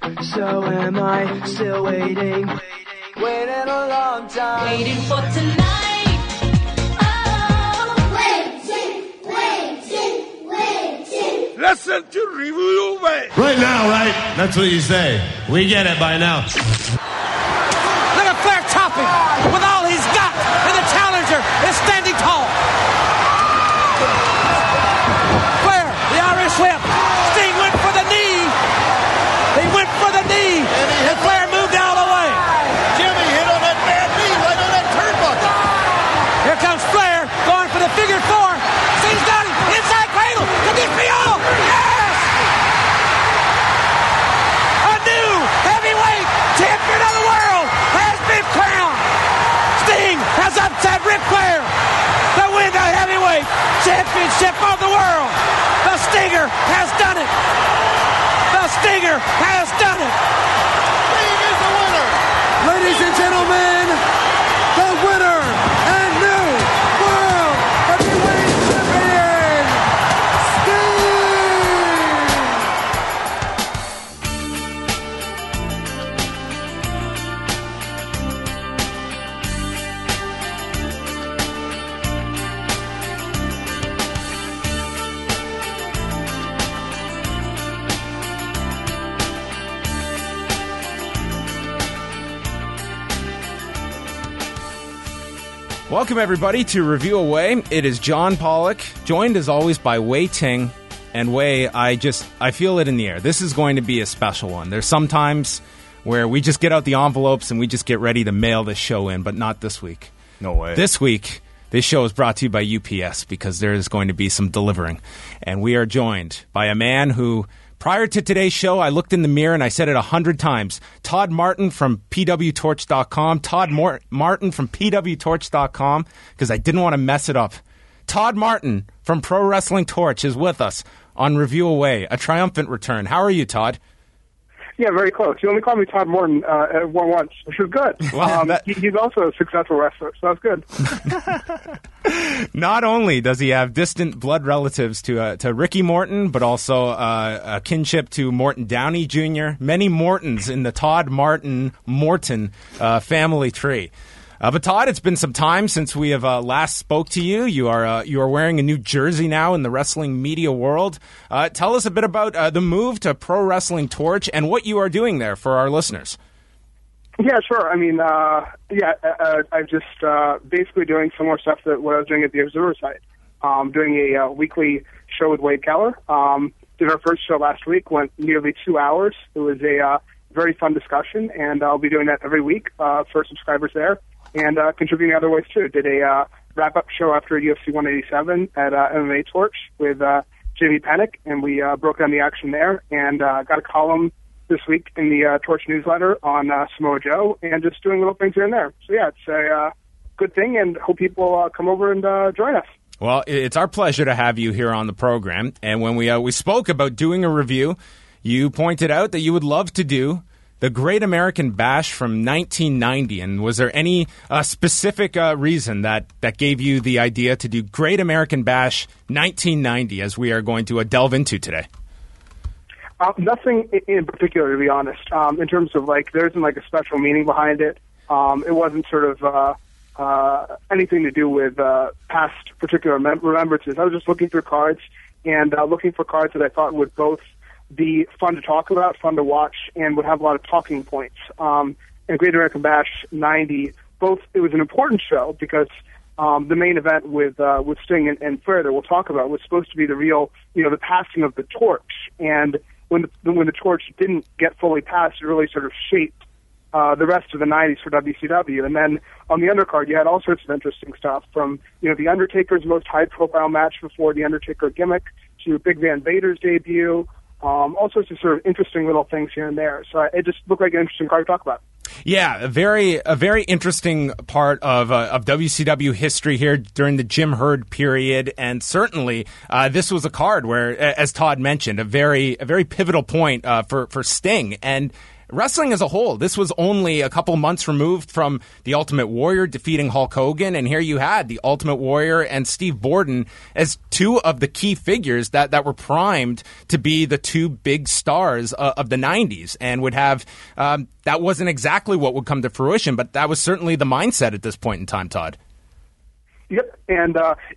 So am I still waiting a long time. Waiting for tonight. Oh, waiting. Listen to Review Away. Right now, right? That's what you say. We get it by now. Look at Flair topping with all he's got, and the challenger is standing tall. Flair, the Irish whip. Sting went for the knee. He went for the knee, and Flair moved out of the way. Jimmy hit on that bad knee right on that turnbuckle. Here comes Flair, going for the figure four. Sting's got him. Inside cradle. Could this be all? Yes! A new heavyweight champion of the world has been crowned. Sting has upset Ric Flair to win the heavyweight championship of the world. The Stinger has done it. The Stinger has done it. Sting is the winner. Ladies and gentlemen, the winner and new world heavyweight champion, Welcome, everybody, to Review Away. It is John Pollock, joined as always by Wei Ting. And Wei, I feel it in the air. This is going to be a special one. There's some times where we just get out the envelopes and we just get ready to mail this show in, but not this week. No way. This week, this show is brought to you by UPS because there is going to be some delivering. And we are joined by a man who, prior to today's show, I looked in the mirror and I said it 100 times. Todd Martin from PWTorch.com. Todd Martin from PWTorch.com, because I didn't want to mess it up. Todd Martin from Pro Wrestling Torch is with us on Review Away, a triumphant return. How are you, Todd? Yeah, very close. You only called me Todd Morton once, which is good. Well, he's also a successful wrestler, so that's good. Not only does he have distant blood relatives to Ricky Morton, but also a kinship to Morton Downey Jr., many Mortons in the Todd Martin Morton family tree. But Todd, it's been some time since we have last spoke to you. You are wearing a new jersey now in the wrestling media world. Tell us a bit about the move to Pro Wrestling Torch and what you are doing there for our listeners. Yeah, sure. I mean, I'm just basically doing some more stuff that what I was doing at the Observer site. Doing a weekly show with Wade Keller. Did our first show last week, went nearly 2 hours. It was a very fun discussion, and I'll be doing that every week for subscribers there. And contributing other ways, too. Did a wrap-up show after UFC 187 at MMA Torch with Jamie Penick, and we broke down the action there. And got a column this week in the Torch newsletter on Samoa Joe, and just doing little things here and there. So, yeah, it's a good thing, and hope people come over and join us. Well, it's our pleasure to have you here on the program. And when we spoke about doing a review, you pointed out that you would love to do the Great American Bash from 1990. And was there any specific reason that gave you the idea to do Great American Bash 1990, as we are going to delve into today? Nothing in particular, to be honest. In terms of, there isn't, a special meaning behind it. It wasn't sort of anything to do with past particular remembrances. I was just looking through cards and looking for cards that I thought would both be fun to talk about, fun to watch, and would have a lot of talking points. And Great American Bash 90, it was an important show because the main event with Sting and Flair that we'll talk about was supposed to be the real, the passing of the torch. And when the torch didn't get fully passed, it really sort of shaped the rest of the 90s for WCW. And then on the undercard, you had all sorts of interesting stuff from, The Undertaker's most high-profile match before the Undertaker gimmick to Big Van Vader's debut, all sorts of sort of interesting little things here and there. So it just looked like an interesting card to talk about. Yeah, a very interesting part of WCW history here during the Jim Herd period, and certainly this was a card where, as Todd mentioned, a very pivotal point for Sting. And wrestling as a whole, this was only a couple months removed from the Ultimate Warrior defeating Hulk Hogan, and here you had the Ultimate Warrior and Steve Borden as two of the key figures that were primed to be the two big stars of the 90s, and would have that wasn't exactly what would come to fruition, but that was certainly the mindset at this point in time, Todd. Yep, and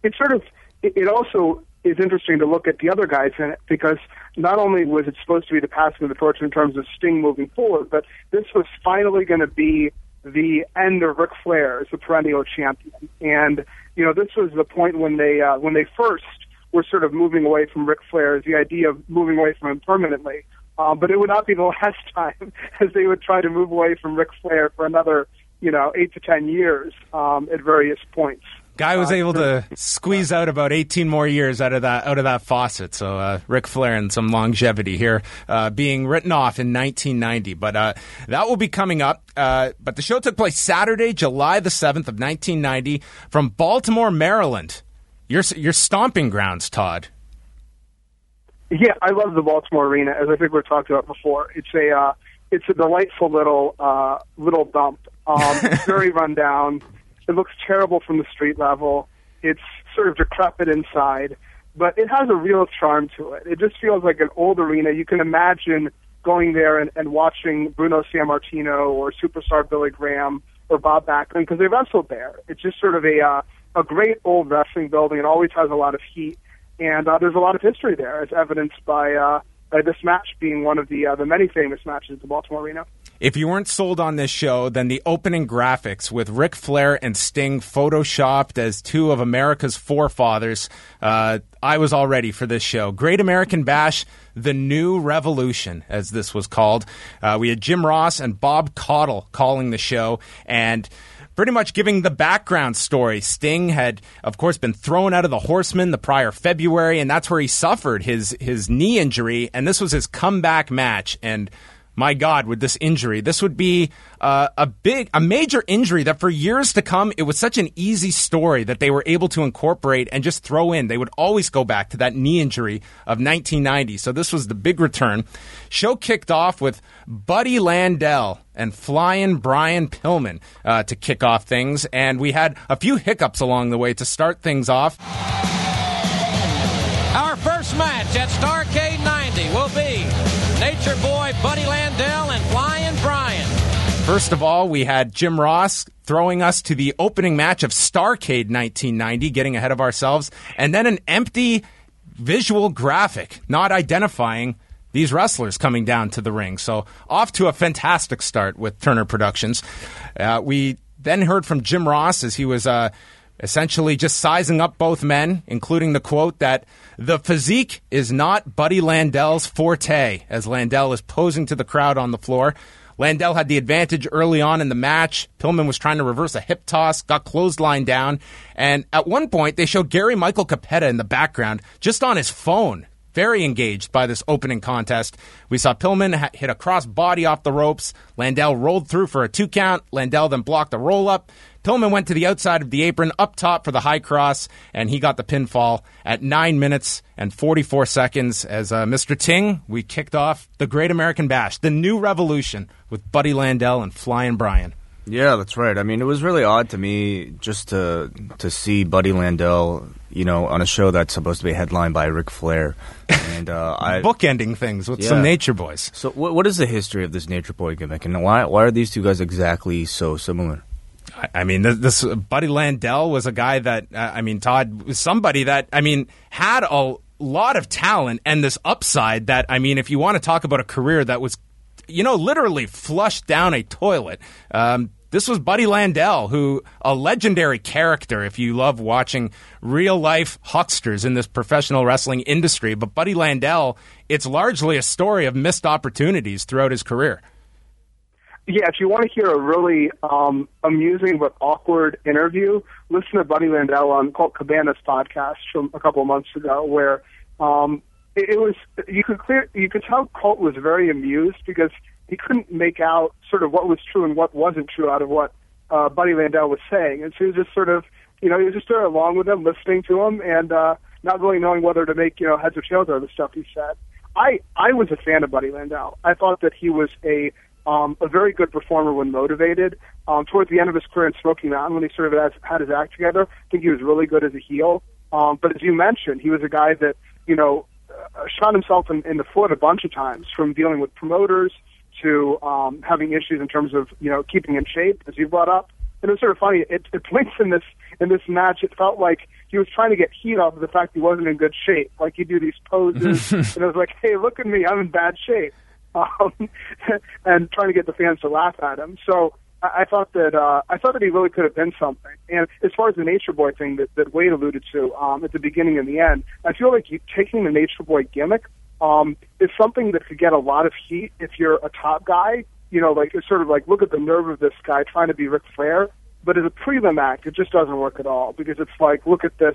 it also is interesting to look at the other guys in it, because not only was it supposed to be the passing of the torch in terms of Sting moving forward, but this was finally going to be the end of Ric Flair as the perennial champion. And, this was the point when they first were sort of moving away from Ric Flair, the idea of moving away from him permanently. But it would not be the last time as they would try to move away from Ric Flair for another, 8 to 10 years at various points. Guy was able to squeeze out about 18 more years out of that faucet. So Ric Flair and some longevity here being written off in 1990. But that will be coming up. But the show took place Saturday, July the 7th of 1990 from Baltimore, Maryland. Your stomping grounds, Todd. Yeah, I love the Baltimore Arena, as I think we've talked about before. It's a delightful little dump. It's very run down. It looks terrible from the street level. It's sort of decrepit inside, but it has a real charm to it. It just feels like an old arena. You can imagine going there and watching Bruno Sammartino or superstar Billy Graham or Bob Backlund, because they wrestled there. It's just sort of a great old wrestling building. It always has a lot of heat, and there's a lot of history there, as evidenced by this match being one of the many famous matches at the Baltimore Arena. If you weren't sold on this show, then the opening graphics with Ric Flair and Sting photoshopped as two of America's forefathers, I was all ready for this show. Great American Bash, The New Revolution, as this was called. We had Jim Ross and Bob Caudle calling the show, and pretty much giving the background story. Sting had, of course, been thrown out of the Horsemen the prior February, and that's where he suffered his knee injury, and this was his comeback match. And my God, with this injury, this would be a major injury that for years to come, it was such an easy story that they were able to incorporate and just throw in. They would always go back to that knee injury of 1990. So this was the big return. Show kicked off with Buddy Landel and Flying Brian Pillman to kick off things. And we had a few hiccups along the way to start things off. Our first match at Starrcade 90 will be Nature Boy Buddy Landel and Flying Brian. First of all, we had Jim Ross throwing us to the opening match of Starrcade 1990, getting ahead of ourselves, and then an empty visual graphic not identifying these wrestlers coming down to the ring. So off to a fantastic start with Turner Productions. We then heard from Jim Ross as he was essentially just sizing up both men, including the quote that the physique is not Buddy Landel's forte, as Landel is posing to the crowd on the floor. Landel had the advantage early on in the match. Pillman was trying to reverse a hip toss, got clotheslined down, and at one point they showed Gary Michael Capetta in the background just on his phone, very engaged by this opening contest. We saw Pillman hit a cross body off the ropes. Landel rolled through for a 2 count. Landel then blocked a roll-up. Pillman went to the outside of the apron, up top for the high cross, and he got the pinfall at 9 minutes and 44 seconds. As Mr. Ting, we kicked off the Great American Bash, the New Revolution, with Buddy Landel and Flying Brian. Yeah, that's right. I mean, it was really odd to me just to see Buddy Landel, on a show that's supposed to be headlined by Ric Flair. And bookending things with some Nature Boys. So what is the history of this Nature Boy gimmick, and why are these two guys exactly so similar? I mean, this Buddy Landel was a guy that, Todd was somebody that, had a lot of talent and this upside that, if you want to talk about a career that was, literally flushed down a toilet, this was Buddy Landel, who, a legendary character if you love watching real-life hucksters in this professional wrestling industry. But Buddy Landel, it's largely a story of missed opportunities throughout his career. Yeah, if you want to hear a really amusing but awkward interview, listen to Buddy Landel on Colt Cabana's podcast from a couple of months ago, where it was you could tell Colt was very amused because he couldn't make out sort of what was true and what wasn't true out of what Buddy Landel was saying, and so he was just sort of he was just there along with him, listening to him, and not really knowing whether to make heads or tails out of the stuff he said. I was a fan of Buddy Landel. I thought that he was a a very good performer when motivated. Towards the end of his career in Smoky Mountain, when he sort of had his act together, I think he was really good as a heel. But as you mentioned, he was a guy that, shot himself in the foot a bunch of times, from dealing with promoters to having issues in terms of, keeping in shape, as you brought up. And it was sort of funny. It points in this match, it felt like he was trying to get heat off of the fact he wasn't in good shape. Like, he'd do these poses, and it was like, hey, look at me, I'm in bad shape. And trying to get the fans to laugh at him. So I thought that he really could have been something. And as far as the Nature Boy thing that Wade alluded to at the beginning and the end, I feel like taking the Nature Boy gimmick is something that could get a lot of heat if you're a top guy. It's sort of like, look at the nerve of this guy trying to be Ric Flair. But as a prelim act, it just doesn't work at all, because it's like, look at this,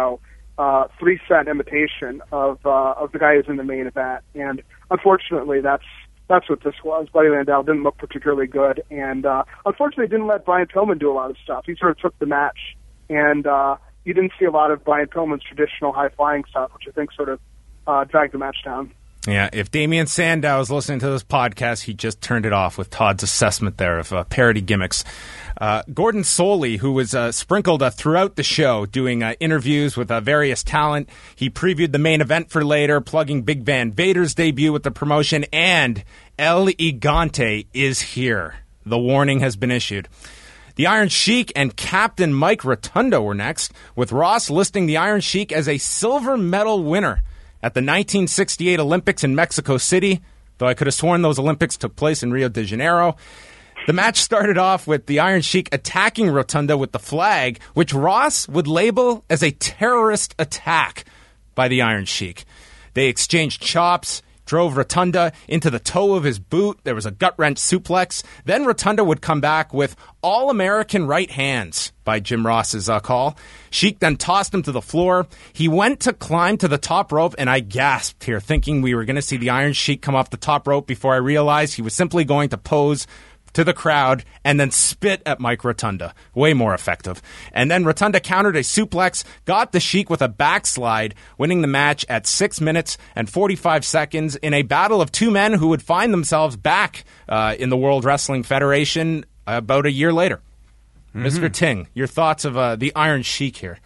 3-set imitation of the guy who's in the main event. And unfortunately, that's what this was. Buddy Landel didn't look particularly good, and unfortunately didn't let Brian Pillman do a lot of stuff. He sort of took the match, and you didn't see a lot of Brian Pillman's traditional high-flying stuff, which I think sort of dragged the match down. Yeah, if Damian Sandow is listening to this podcast, he just turned it off with Todd's assessment there of parody gimmicks. Gordon Soley, who was sprinkled throughout the show doing interviews with various talent. He previewed the main event for later, plugging Big Van Vader's debut with the promotion, and El Gigante is here. The warning has been issued. The Iron Sheik and Captain Mike Rotunda were next, with Ross listing the Iron Sheik as a silver medal winner at the 1968 Olympics in Mexico City, though I could have sworn those Olympics took place in Rio de Janeiro. The match started off with the Iron Sheik attacking Rotunda with the flag, which Ross would label as a terrorist attack by the Iron Sheik. They exchanged chops, drove Rotunda into the toe of his boot. There was a gut-wrench suplex. Then Rotunda would come back with all-American right hands by Jim Ross's call. Sheik then tossed him to the floor. He went to climb to the top rope, and I gasped here, thinking we were going to see the Iron Sheik come off the top rope before I realized he was simply going to pose to the crowd and then spit at Mike Rotunda. Way more effective. And then Rotunda countered a suplex, got the Sheik with a backslide, winning the match at 6 minutes and 45 seconds in a battle of two men who would find themselves back in the World Wrestling Federation about a year later. Mm-hmm. Mr. Ting, your thoughts of the Iron Sheik here?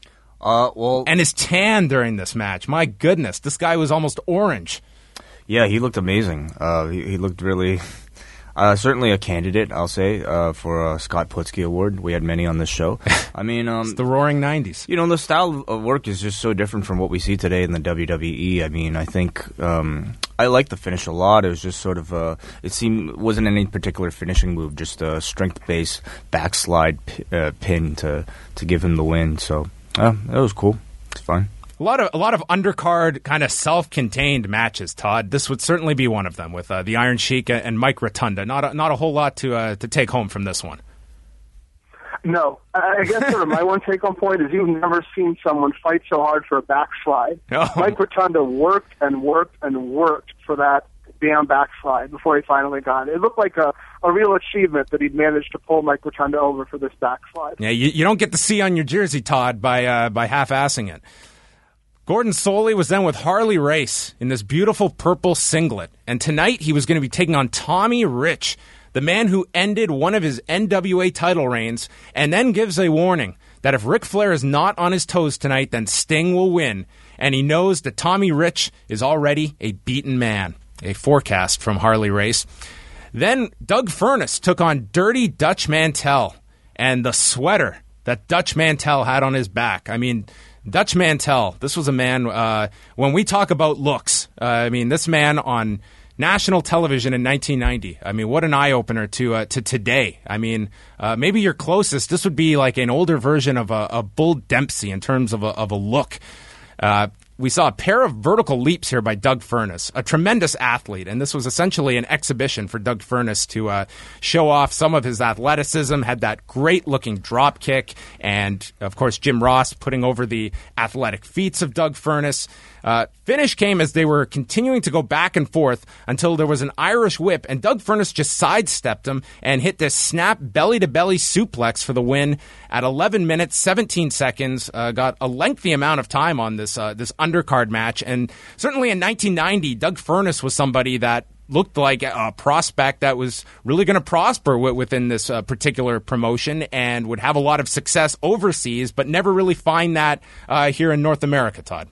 And his tan during this match. My goodness, this guy was almost orange. Yeah, he looked amazing. He looked really... certainly a candidate, I'll say, for a Scott Putski Award. We had many on this show. I mean, it's the roaring 90s. The style of work is just so different from what we see today in the WWE. I mean, I think I liked the finish a lot. It was just sort of wasn't any particular finishing move, just a strength-based backslide pin to give him the win. So that was cool. It's fine. A lot of undercard kind of self-contained matches, Todd. This would certainly be one of them with the Iron Sheik and Mike Rotunda. Not a whole lot to take home from this one. No, I guess sort of my one take-home point is you've never seen someone fight so hard for a backslide. Oh. Mike Rotunda worked and worked and worked for that damn backslide before he finally got it. It looked like a real achievement that he'd managed to pull Mike Rotunda over for this backslide. Yeah, you don't get to see on your jersey, Todd, by half-assing it. Gordon Soley was then with Harley Race in this beautiful purple singlet. And tonight he was going to be taking on Tommy Rich, the man who ended one of his NWA title reigns, and then gives a warning that if Ric Flair is not on his toes tonight, then Sting will win. And he knows that Tommy Rich is already a beaten man. A forecast from Harley Race. Then Doug Furnas took on Dirty Dutch Mantell and the sweater that Dutch Mantell had on his back. I mean... Dutch Mantell, this was a man, when we talk about looks, this man on national television in 1990, what an eye-opener to today. Maybe your closest, this would be like an older version of a Bull Dempsey in terms of a look. We saw a pair of vertical leaps here by Doug Furnas, a tremendous athlete, and this was essentially an exhibition for Doug Furnas to show off some of his athleticism, had that great-looking drop kick, and, of course, Jim Ross putting over the athletic feats of Doug Furnas. Finish came as they were continuing to go back and forth until there was an Irish whip, and Doug Furnas just sidestepped him and hit this snap belly-to-belly suplex for the win at 11 minutes, 17 seconds. Got a lengthy amount of time on this undercard match, and certainly in 1990, Doug Furnas was somebody that looked like a prospect that was really going to prosper within this particular promotion and would have a lot of success overseas, but never really find that here in North America, Todd.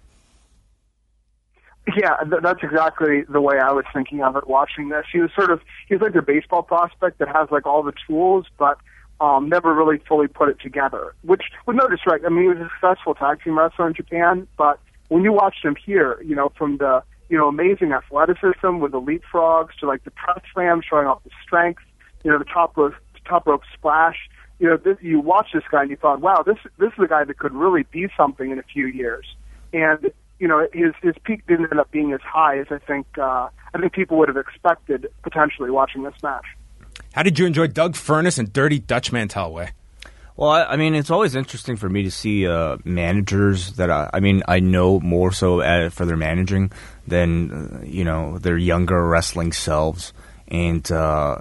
Yeah, that's exactly the way I was thinking of it watching this. He was like a baseball prospect that has like all the tools, but never really fully put it together, which with no disrespect, I mean, he was a successful tag team wrestler in Japan, but when you watched him here, from the, amazing athleticism with the leapfrogs to like the press slam showing off the strength, the top rope splash, you watch this guy and you thought, wow, this is a guy that could really be something in a few years. And, his peak didn't end up being as high as I think people would have expected potentially watching this match. How did you enjoy Doug Furnas and Dirty Dutch Mantel? Well, I mean, it's always interesting for me to see managers that I know more so for their managing than their younger wrestling selves. And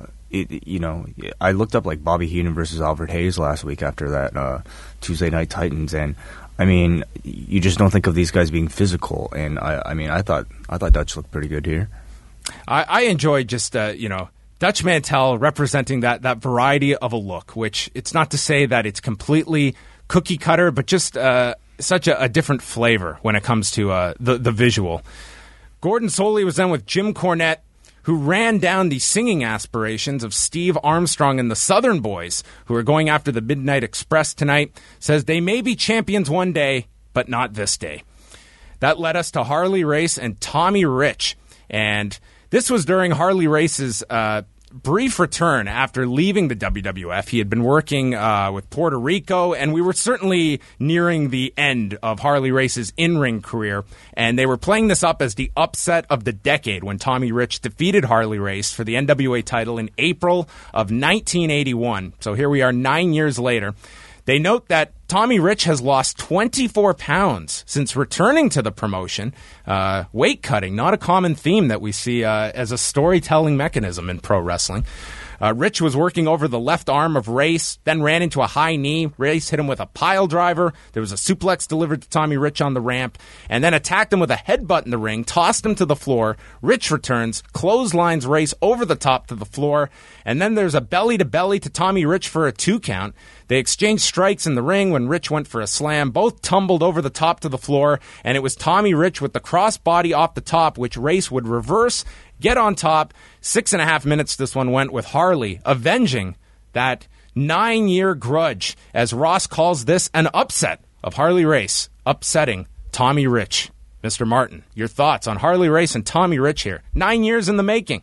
I looked up like Bobby Heenan versus Albert Hayes last week after that Tuesday Night Titans, and I mean, you just don't think of these guys being physical. And I thought Dutch looked pretty good here. I enjoyed just Dutch Mantel representing that variety of a look, which it's not to say that it's completely cookie cutter, but just such a different flavor when it comes to the visual. Gordon Solie was then with Jim Cornette, who ran down the singing aspirations of Steve Armstrong and the Southern Boys, who are going after the Midnight Express tonight. Says they may be champions one day, but not this day. That led us to Harley Race and Tommy Rich, and this was during Harley Race's brief return after leaving the WWF. He had been working with Puerto Rico, and we were certainly nearing the end of Harley Race's in-ring career, and they were playing this up as the upset of the decade when Tommy Rich defeated Harley Race for the NWA title in April of 1981. So here we are 9 years later. They note that Tommy Rich has lost 24 pounds since returning to the promotion. Weight cutting, not a common theme that we see as a storytelling mechanism in pro wrestling. Rich was working over the left arm of Race, then ran into a high knee. Race hit him with a pile driver. There was a suplex delivered to Tommy Rich on the ramp, and then attacked him with a headbutt in the ring, tossed him to the floor. Rich returns, clotheslines Race over the top to the floor, and then there's a belly-to-belly to Tommy Rich for a 2 count. They exchanged strikes in the ring when Rich went for a slam. Both tumbled over the top to the floor, and it was Tommy Rich with the crossbody off the top, which Race would reverse, get on top. 6.5 minutes this one went, with Harley avenging that 9-year grudge, as Ross calls this an upset of Harley Race, upsetting Tommy Rich. Mr. Martin, your thoughts on Harley Race and Tommy Rich here? 9 years in the making.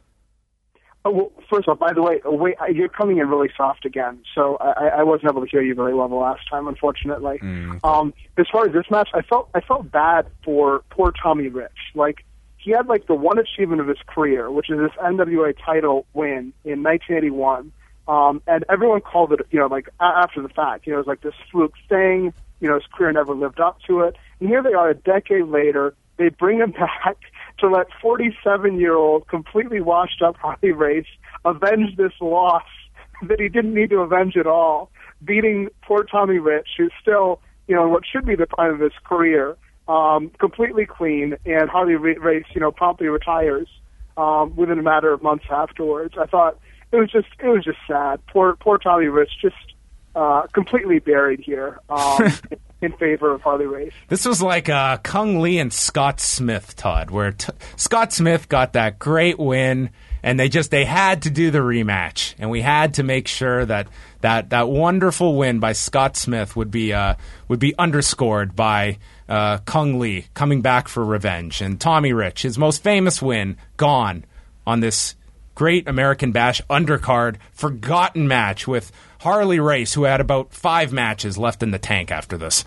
Well, first off, by the way, you're coming in really soft again, so I wasn't able to hear you very well the last time, unfortunately. As far as this match, I felt bad for poor Tommy Rich. Like, he had like the one achievement of his career, which is this NWA title win in 1981, and everyone called it, after the fact, it was like this fluke thing. His career never lived up to it, and here they are a decade later. They bring him back to let 47-year-old, completely washed up Harley Race avenge this loss that he didn't need to avenge at all, beating poor Tommy Rich, who's still, what should be the prime of his career, completely clean, and Harley Race, promptly retires within a matter of months afterwards. I thought it was just sad. Poor Tommy Rich, just completely buried here. In favor of Harley Race. This was like Kung Lee and Scott Smith, Todd, where Scott Smith got that great win, and they had to do the rematch, and we had to make sure that wonderful win by Scott Smith would be underscored by Kung Lee coming back for revenge. And Tommy Rich, his most famous win, gone on this Great American Bash undercard forgotten match with Harley Race, who had about 5 matches left in the tank after this.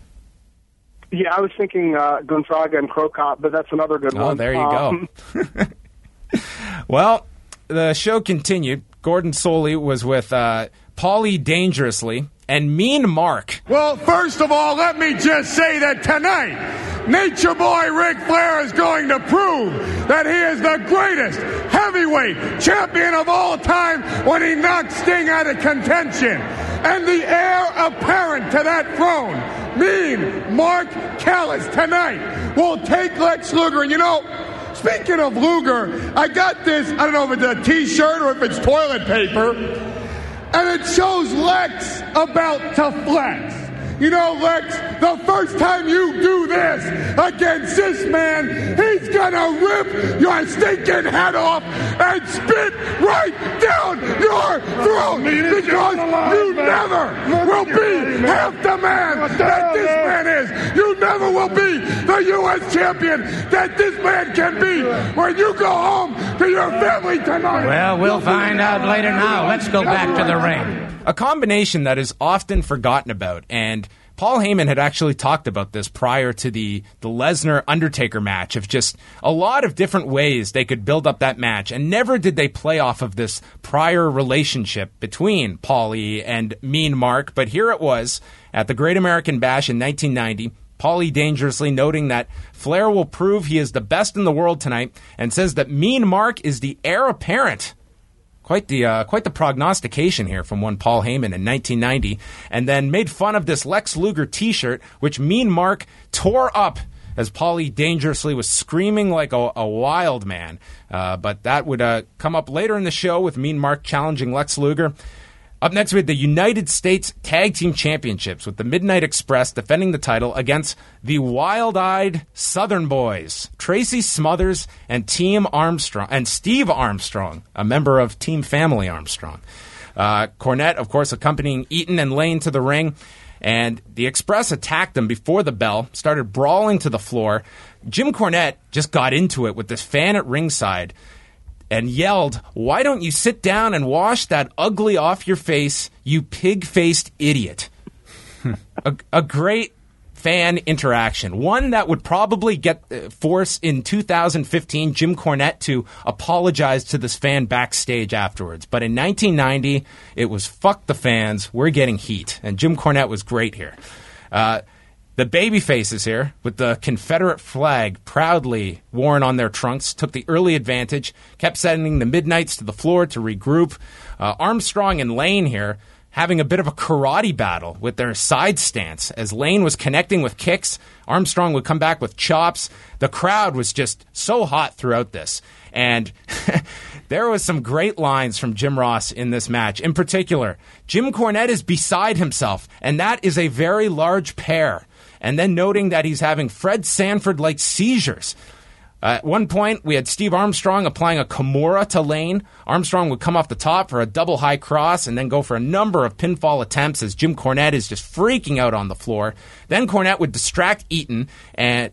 Yeah, I was thinking Gonzaga and Crocop, but that's another good one. Oh, there you go. Well, the show continued. Gordon Solie was with Paulie Dangerously and Mean Mark. Well, first of all, let me just say that tonight, Nature Boy Ric Flair is going to prove that he is the greatest heavyweight champion of all time when he knocked Sting out of contention. And the heir apparent to that throne, Mean Mark Callis, tonight will take Lex Luger. And Speaking of Luger, I got this, I don't know if it's a t-shirt or if it's toilet paper, and it shows Lex about to flex. You know, Lex, the first time you do this against this man, he's gonna rip your stinking head off and spit right down your throat because you never will be half the man that this man is. You never will be the U.S. champion that this man can be when you go home to your family tonight. Well, we'll find out later now. Let's go back to the ring. A combination that is often forgotten about, and Paul Heyman had actually talked about this prior to the Lesnar-Undertaker match, of just a lot of different ways they could build up that match, and never did they play off of this prior relationship between Paulie and Mean Mark, but here it was at the Great American Bash in 1990, Paulie dangerously noting that Flair will prove he is the best in the world tonight, and says that Mean Mark is the heir apparent. Quite the prognostication here from one Paul Heyman in 1990, and then made fun of this Lex Luger T-shirt, which Mean Mark tore up as Paulie dangerously was screaming like a wild man. But that would come up later in the show with Mean Mark challenging Lex Luger. Up next, we had the United States Tag Team Championships with the Midnight Express defending the title against the wild-eyed Southern Boys, Tracy Smothers and Steve Armstrong, a member of Team Family Armstrong. Cornette, of course, accompanying Eaton and Lane to the ring. And the Express attacked them before the bell, started brawling to the floor. Jim Cornette just got into it with this fan at ringside and yelled, "Why don't you sit down and wash that ugly off your face, you pig-faced idiot?" A great fan interaction. One that would probably force in 2015 Jim Cornette to apologize to this fan backstage afterwards. But in 1990, it was fuck the fans, we're getting heat. And Jim Cornette was great here. The baby faces here, with the Confederate flag proudly worn on their trunks, took the early advantage, kept sending the Midnights to the floor to regroup. Armstrong and Lane here having a bit of a karate battle with their side stance. As Lane was connecting with kicks, Armstrong would come back with chops. The crowd was just so hot throughout this. And there was some great lines from Jim Ross in this match. In particular, Jim Cornette is beside himself, and that is a very large pair. And then noting that he's having Fred Sanford-like seizures. At one point, we had Steve Armstrong applying a Kimura to Lane. Armstrong would come off the top for a double high cross and then go for a number of pinfall attempts as Jim Cornette is just freaking out on the floor. Then Cornette would distract Eaton and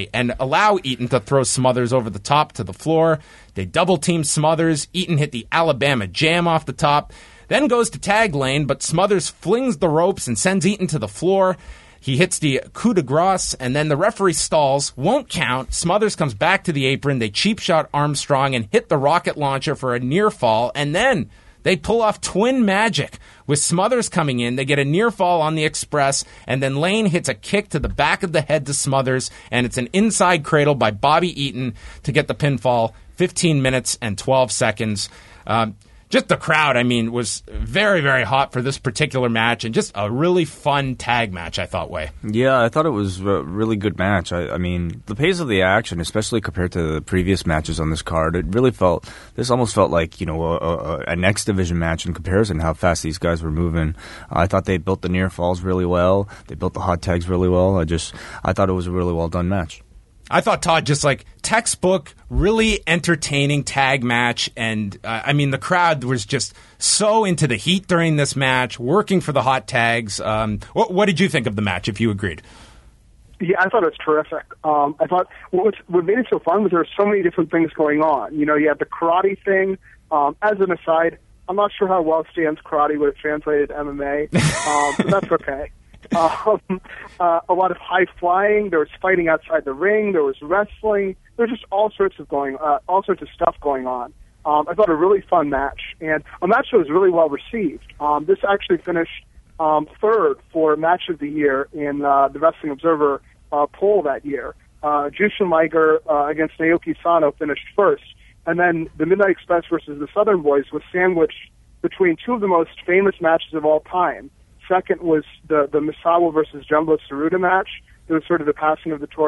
allow Eaton to throw Smothers over the top to the floor. They double-team Smothers. Eaton hit the Alabama Jam off the top. Then goes to tag Lane, but Smothers flings the ropes and sends Eaton to the floor. He hits the coup de grace, and then the referee stalls, won't count. Smothers comes back to the apron. They cheap shot Armstrong and hit the rocket launcher for a near fall, and then they pull off twin magic with Smothers coming in. They get a near fall on the Express, and then Lane hits a kick to the back of the head to Smothers, and it's an inside cradle by Bobby Eaton to get the pinfall. 15 minutes and 12 seconds. Just the crowd, was very, very hot for this particular match, and just a really fun tag match, I thought, Way. Yeah, I thought it was a really good match. I mean, the pace of the action, especially compared to the previous matches on this card, this almost felt like, a next division match in comparison, how fast these guys were moving. I thought they built the near falls really well. They built the hot tags really well. I thought it was a really well done match. I thought, Todd, just like textbook, really entertaining tag match. And, the crowd was just so into the heat during this match, working for the hot tags. What did you think of the match, if you agreed? Yeah, I thought it was terrific. I thought what made it so fun was there were so many different things going on. You had the karate thing. As an aside, I'm not sure how well Stan's karate would have translated to MMA, but that's okay. A lot of high flying. There was fighting outside the ring. There was wrestling. There was just all sorts of stuff going on. I thought a really fun match, and a match that was really well received. This actually finished third for match of the year in the Wrestling Observer poll that year. Jushin Liger against Naoki Sano finished first, and then the Midnight Express versus the Southern Boys was sandwiched between two of the most famous matches of all time. Second was the Misawa versus Jumbo Tsuruta match. It was sort of the passing of the torch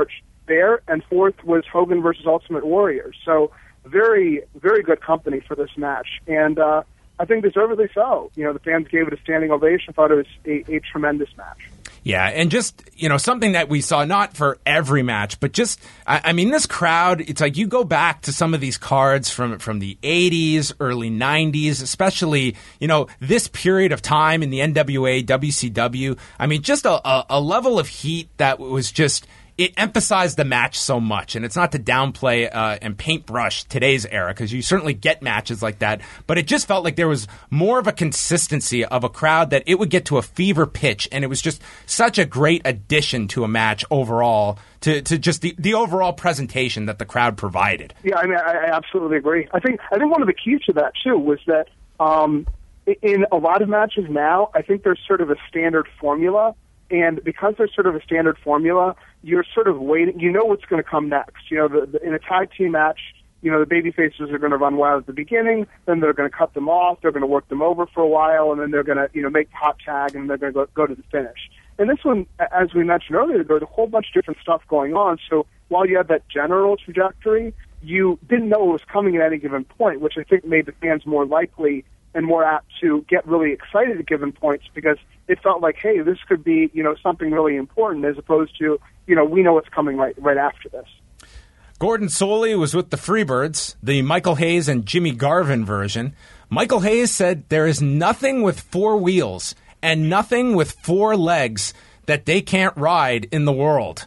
there, and fourth was Hogan versus Ultimate Warrior. So very, very good company for this match, and I think deservedly so. You know, the fans gave it a standing ovation, thought it was a tremendous match. Yeah, and just, something that we saw, not for every match, but just, I mean, this crowd, it's like you go back to some of these cards from the 80s, early 90s, especially, this period of time in the NWA, WCW. I mean, just a level of heat that was just... It emphasized the match so much, and it's not to downplay and paintbrush today's era, because you certainly get matches like that, but it just felt like there was more of a consistency of a crowd, that it would get to a fever pitch, and it was just such a great addition to a match overall, to just the overall presentation that the crowd provided. Yeah, I mean, I absolutely agree. I think one of the keys to that, too, was that in a lot of matches now, I think there's sort of a standard formula. And because there's sort of a standard formula, you're sort of waiting. You know what's going to come next. In a tag team match, the babyfaces are going to run wild at the beginning, then they're going to cut them off, they're going to work them over for a while, and then they're going to, make hot tag, and they're going to go to the finish. And this one, as we mentioned earlier, there was a whole bunch of different stuff going on. So while you had that general trajectory, you didn't know what was coming at any given point, which I think made the fans more likely and more apt to get really excited at given points, because it felt like, hey, this could be, something really important, as opposed to, we know what's coming right after this. Gordon Solie was with the Freebirds, the Michael Hayes and Jimmy Garvin version. Michael Hayes said there is nothing with four wheels and nothing with four legs that they can't ride in the world.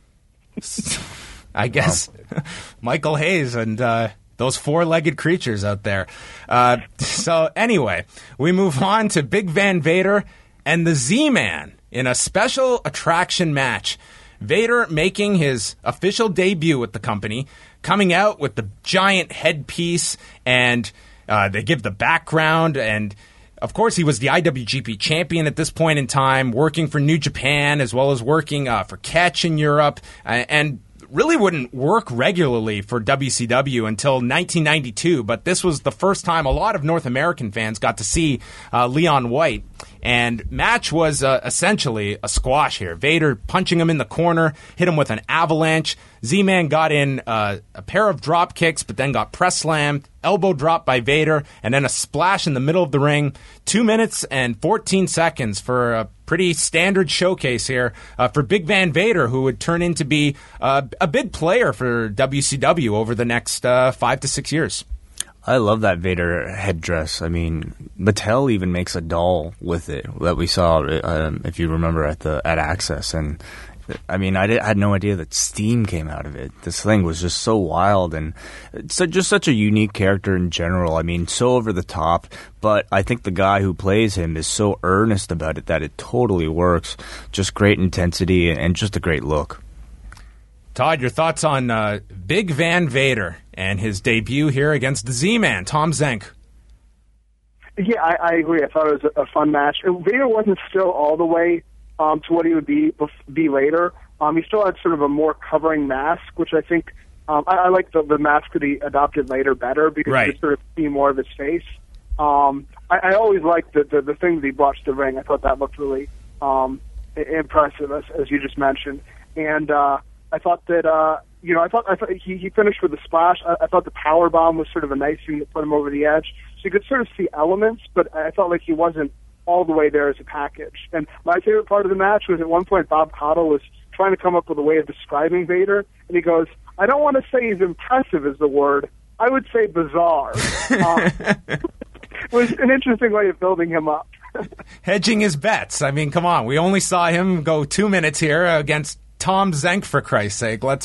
I guess Michael Hayes and those four-legged creatures out there. So anyway, we move on to Big Van Vader and the Z-Man in a special attraction match. Vader making his official debut with the company, coming out with the giant headpiece, and they give the background, and of course he was the IWGP champion at this point in time, working for New Japan as well as working for Catch in Europe, and really wouldn't work regularly for WCW until 1992, but this was the first time a lot of North American fans got to see Leon White. And match was essentially a squash here. Vader punching him in the corner, hit him with an avalanche. Z-Man got in a pair of drop kicks, but then got press slammed, elbow drop by Vader, and then a splash in the middle of the ring. 2 minutes and 14 seconds for a pretty standard showcase here for Big Van Vader, who would turn into be a big player for WCW over the next 5 to 6 years. I love that Vader headdress. I mean, Mattel even makes a doll with it that we saw, if you remember, at Access. And I mean, I had no idea that steam came out of it. This thing was just so wild, and it's just such a unique character in general. I mean, so over the top, but I think the guy who plays him is so earnest about it that it totally works. Just great intensity and just a great look. Todd, your thoughts on Big Van Vader and his debut here against the Z-Man, Tom Zenk? Yeah, I agree. I thought it was a fun match. Vader wasn't still all the way to what he would be later. He still had sort of a more covering mask, which I think I like the mask that he adopted later better, because you could sort of see more of his face. I always liked the thing that he brought to the ring. I thought that looked really impressive, as you just mentioned. And I thought that I thought he finished with a splash. I thought the power bomb was sort of a nice thing that put him over the edge. So you could sort of see elements, but I felt like he wasn't all the way there as a package. And my favorite part of the match was at one point Bob Caudle was trying to come up with a way of describing Vader, and he goes, I don't want to say he's impressive is the word. I would say bizarre. It was an interesting way of building him up. Hedging his bets. I mean, come on. We only saw him go 2 minutes here against Tom Zenk, for Christ's sake. Let's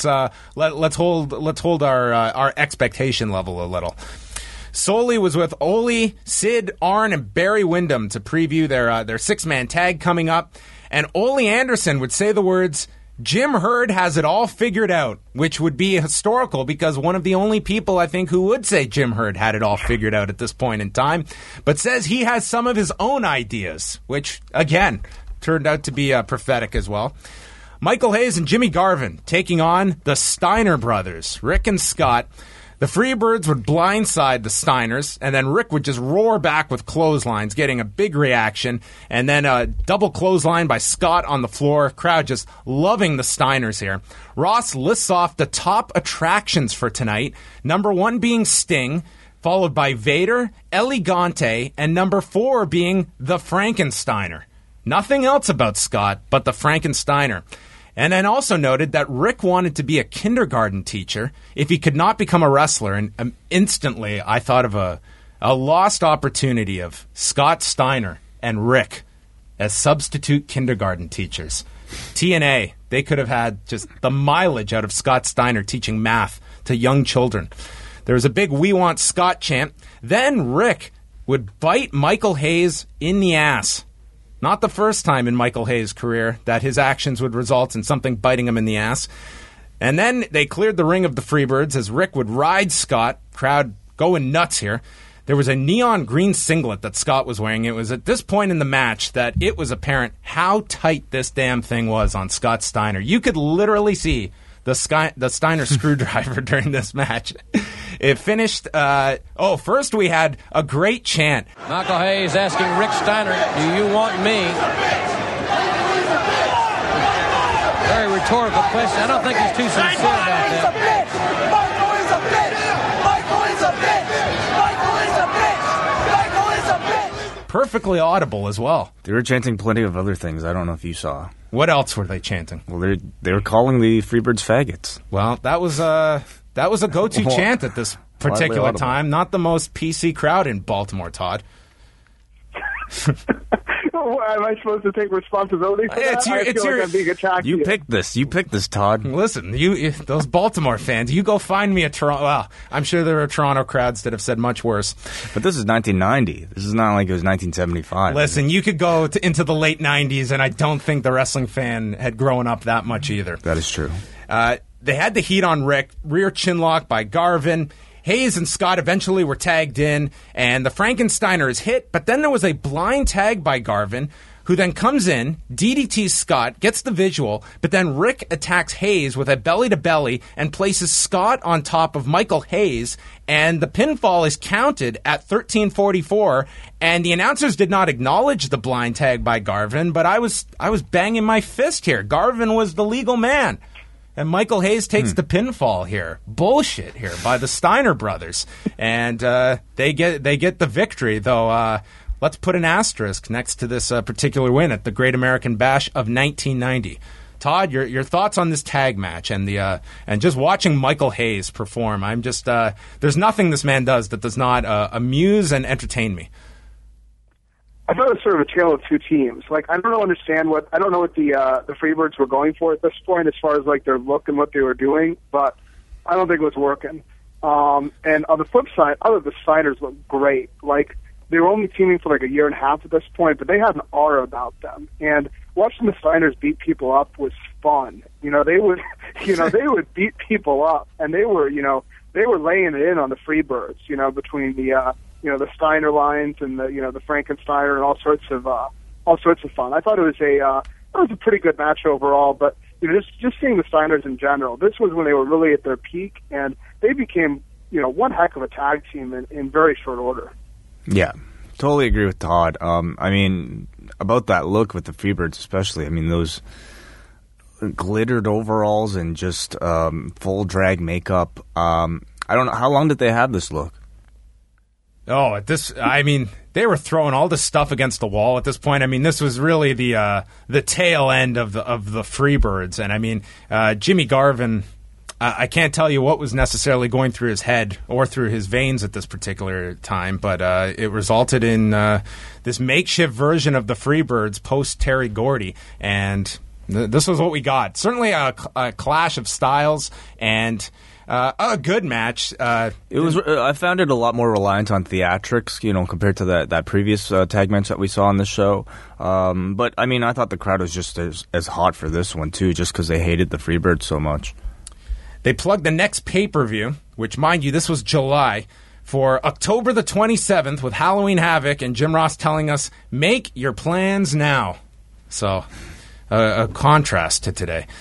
hold our expectation level a little. Solie was with Ole, Sid, Arn, and Barry Windham to preview their six-man tag coming up. And Ole Anderson would say the words, Jim Herd has it all figured out, which would be historical because one of the only people, I think, who would say Jim Herd had it all figured out at this point in time, but says he has some of his own ideas, which, again, turned out to be prophetic as well. Michael Hayes and Jimmy Garvin taking on the Steiner brothers, Rick and Scott. The Freebirds would blindside the Steiners, and then Rick would just roar back with clotheslines, getting a big reaction, and then a double clothesline by Scott on the floor. Crowd just loving the Steiners here. Ross lists off the top attractions for tonight, number 1 being Sting, followed by Vader, El Gigante, and number 4 being the Frankensteiner. Nothing else about Scott but the Frankensteiner. And then also noted that Rick wanted to be a kindergarten teacher if he could not become a wrestler. And instantly, I thought of a lost opportunity of Scott Steiner and Rick as substitute kindergarten teachers. TNA, they could have had just the mileage out of Scott Steiner teaching math to young children. There was a big "We Want Scott" chant. Then Rick would bite Michael Hayes in the ass. Not the first time in Michael Hayes' career that his actions would result in something biting him in the ass. And then they cleared the ring of the Freebirds as Rick would ride Scott. Crowd going nuts here. There was a neon green singlet that Scott was wearing. It was at this point in the match that it was apparent how tight this damn thing was on Scott Steiner. You could literally see the Steiner screwdriver during this match. It finished, first we had a great chant. Michael Hayes asking Rick Steiner, do you want me? Very rhetorical question. I don't think he's too sincere about that. Michael is a bitch! Michael is a bitch! Michael is a bitch! Michael is a bitch! Perfectly audible as well. They were chanting plenty of other things. I don't know if you saw. What else were they chanting? Well, they were calling the Freebirds faggots. Well, that was a go-to chant at this particular time. Not the most PC crowd in Baltimore, Todd. Am I supposed to take responsibility for that? I'm being attacked. You picked this. You picked this, Todd. Listen, those Baltimore fans, you go find me a Toronto. Well, I'm sure there are Toronto crowds that have said much worse. But this is 1990. This is not like it was 1975. Listen, you could go into the late 90s, and I don't think the wrestling fan had grown up that much either. That is true. They had the heat on Rick. Rear chinlock by Garvin. Hayes and Scott eventually were tagged in, and the Frankensteiner is hit, but then there was a blind tag by Garvin, who then comes in, DDTs Scott, gets the visual, but then Rick attacks Hayes with a belly-to-belly and places Scott on top of Michael Hayes, and the pinfall is counted at 13:44, and the announcers did not acknowledge the blind tag by Garvin, but I was banging my fist here. Garvin was the legal man. And Michael Hayes takes the pinfall here. Bullshit here by the Steiner brothers. And they get the victory, though let's put an asterisk next to this particular win at the Great American Bash of 1990. Todd, your thoughts on this tag match and and just watching Michael Hayes perform. I'm just there's nothing this man does that does not amuse and entertain me. I thought it was sort of a tale of two teams. Like, I don't know what the Freebirds were going for at this point as far as like their look and what they were doing, but I don't think it was working. And on the flip side, the Steiners looked great. Like, they were only teaming for like a year and a half at this point, but they had an aura about them. And watching the Steiners beat people up was fun. They would, they would beat people up, and they were laying it in on the Freebirds. Between the Steiner lines and the Frankensteiner and all sorts of fun. I thought it was a pretty good match overall, but just seeing the Steiners in general, this was when they were really at their peak, and they became one heck of a tag team in very short order. Yeah, totally agree with Todd. I mean, about that look with the Freebirds especially, I mean, those glittered overalls and just full drag makeup. I don't know, how long did they have this look? Oh, they were throwing all this stuff against the wall at this point. I mean, this was really the tail end of the Freebirds, and I mean, Jimmy Garvin. I can't tell you what was necessarily going through his head or through his veins at this particular time, but it resulted in this makeshift version of the Freebirds post Terry Gordy, and this was what we got. Certainly a clash of styles and. A good match. It was. I found it a lot more reliant on theatrics, compared to that previous tag match that we saw on the show. But I mean, I thought the crowd was just as hot for this one too, just because they hated the Freebirds so much. They plugged the next pay-per-view, which, mind you, this was July, for October the 27th with Halloween Havoc, and Jim Ross telling us, "Make your plans now." So, a contrast to today.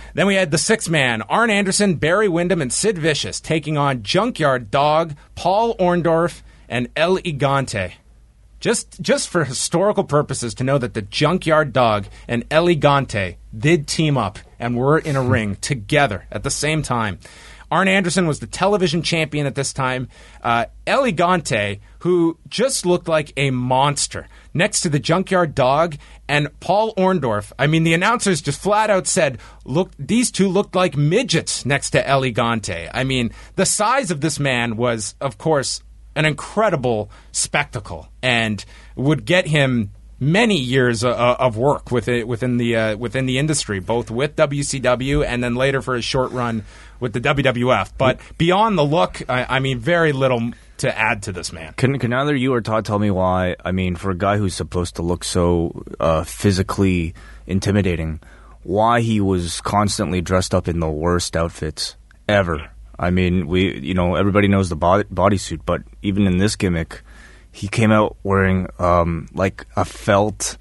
Then we had the six-man, Arn Anderson, Barry Windham, and Sid Vicious taking on Junkyard Dog, Paul Orndorff, and El Gigante. Just for historical purposes, to know that the Junkyard Dog and El Gigante did team up and were in a ring together at the same time. Arn Anderson was the television champion at this time. El Gigante, who just looked like a monster, next to the Junkyard Dog and Paul Orndorff. I mean, the announcers just flat out said, "Look, these two looked like midgets next to El Gigante." I mean, the size of this man was, of course, an incredible spectacle and would get him many years of work within the industry, both with WCW and then later for a short run with the WWF. But beyond the look, I mean, very little to add to this man. Can either you or Todd tell me why, I mean, for a guy who's supposed to look so physically intimidating, why he was constantly dressed up in the worst outfits ever? I mean, everybody knows the bodysuit, but even in this gimmick, he came out wearing like a felt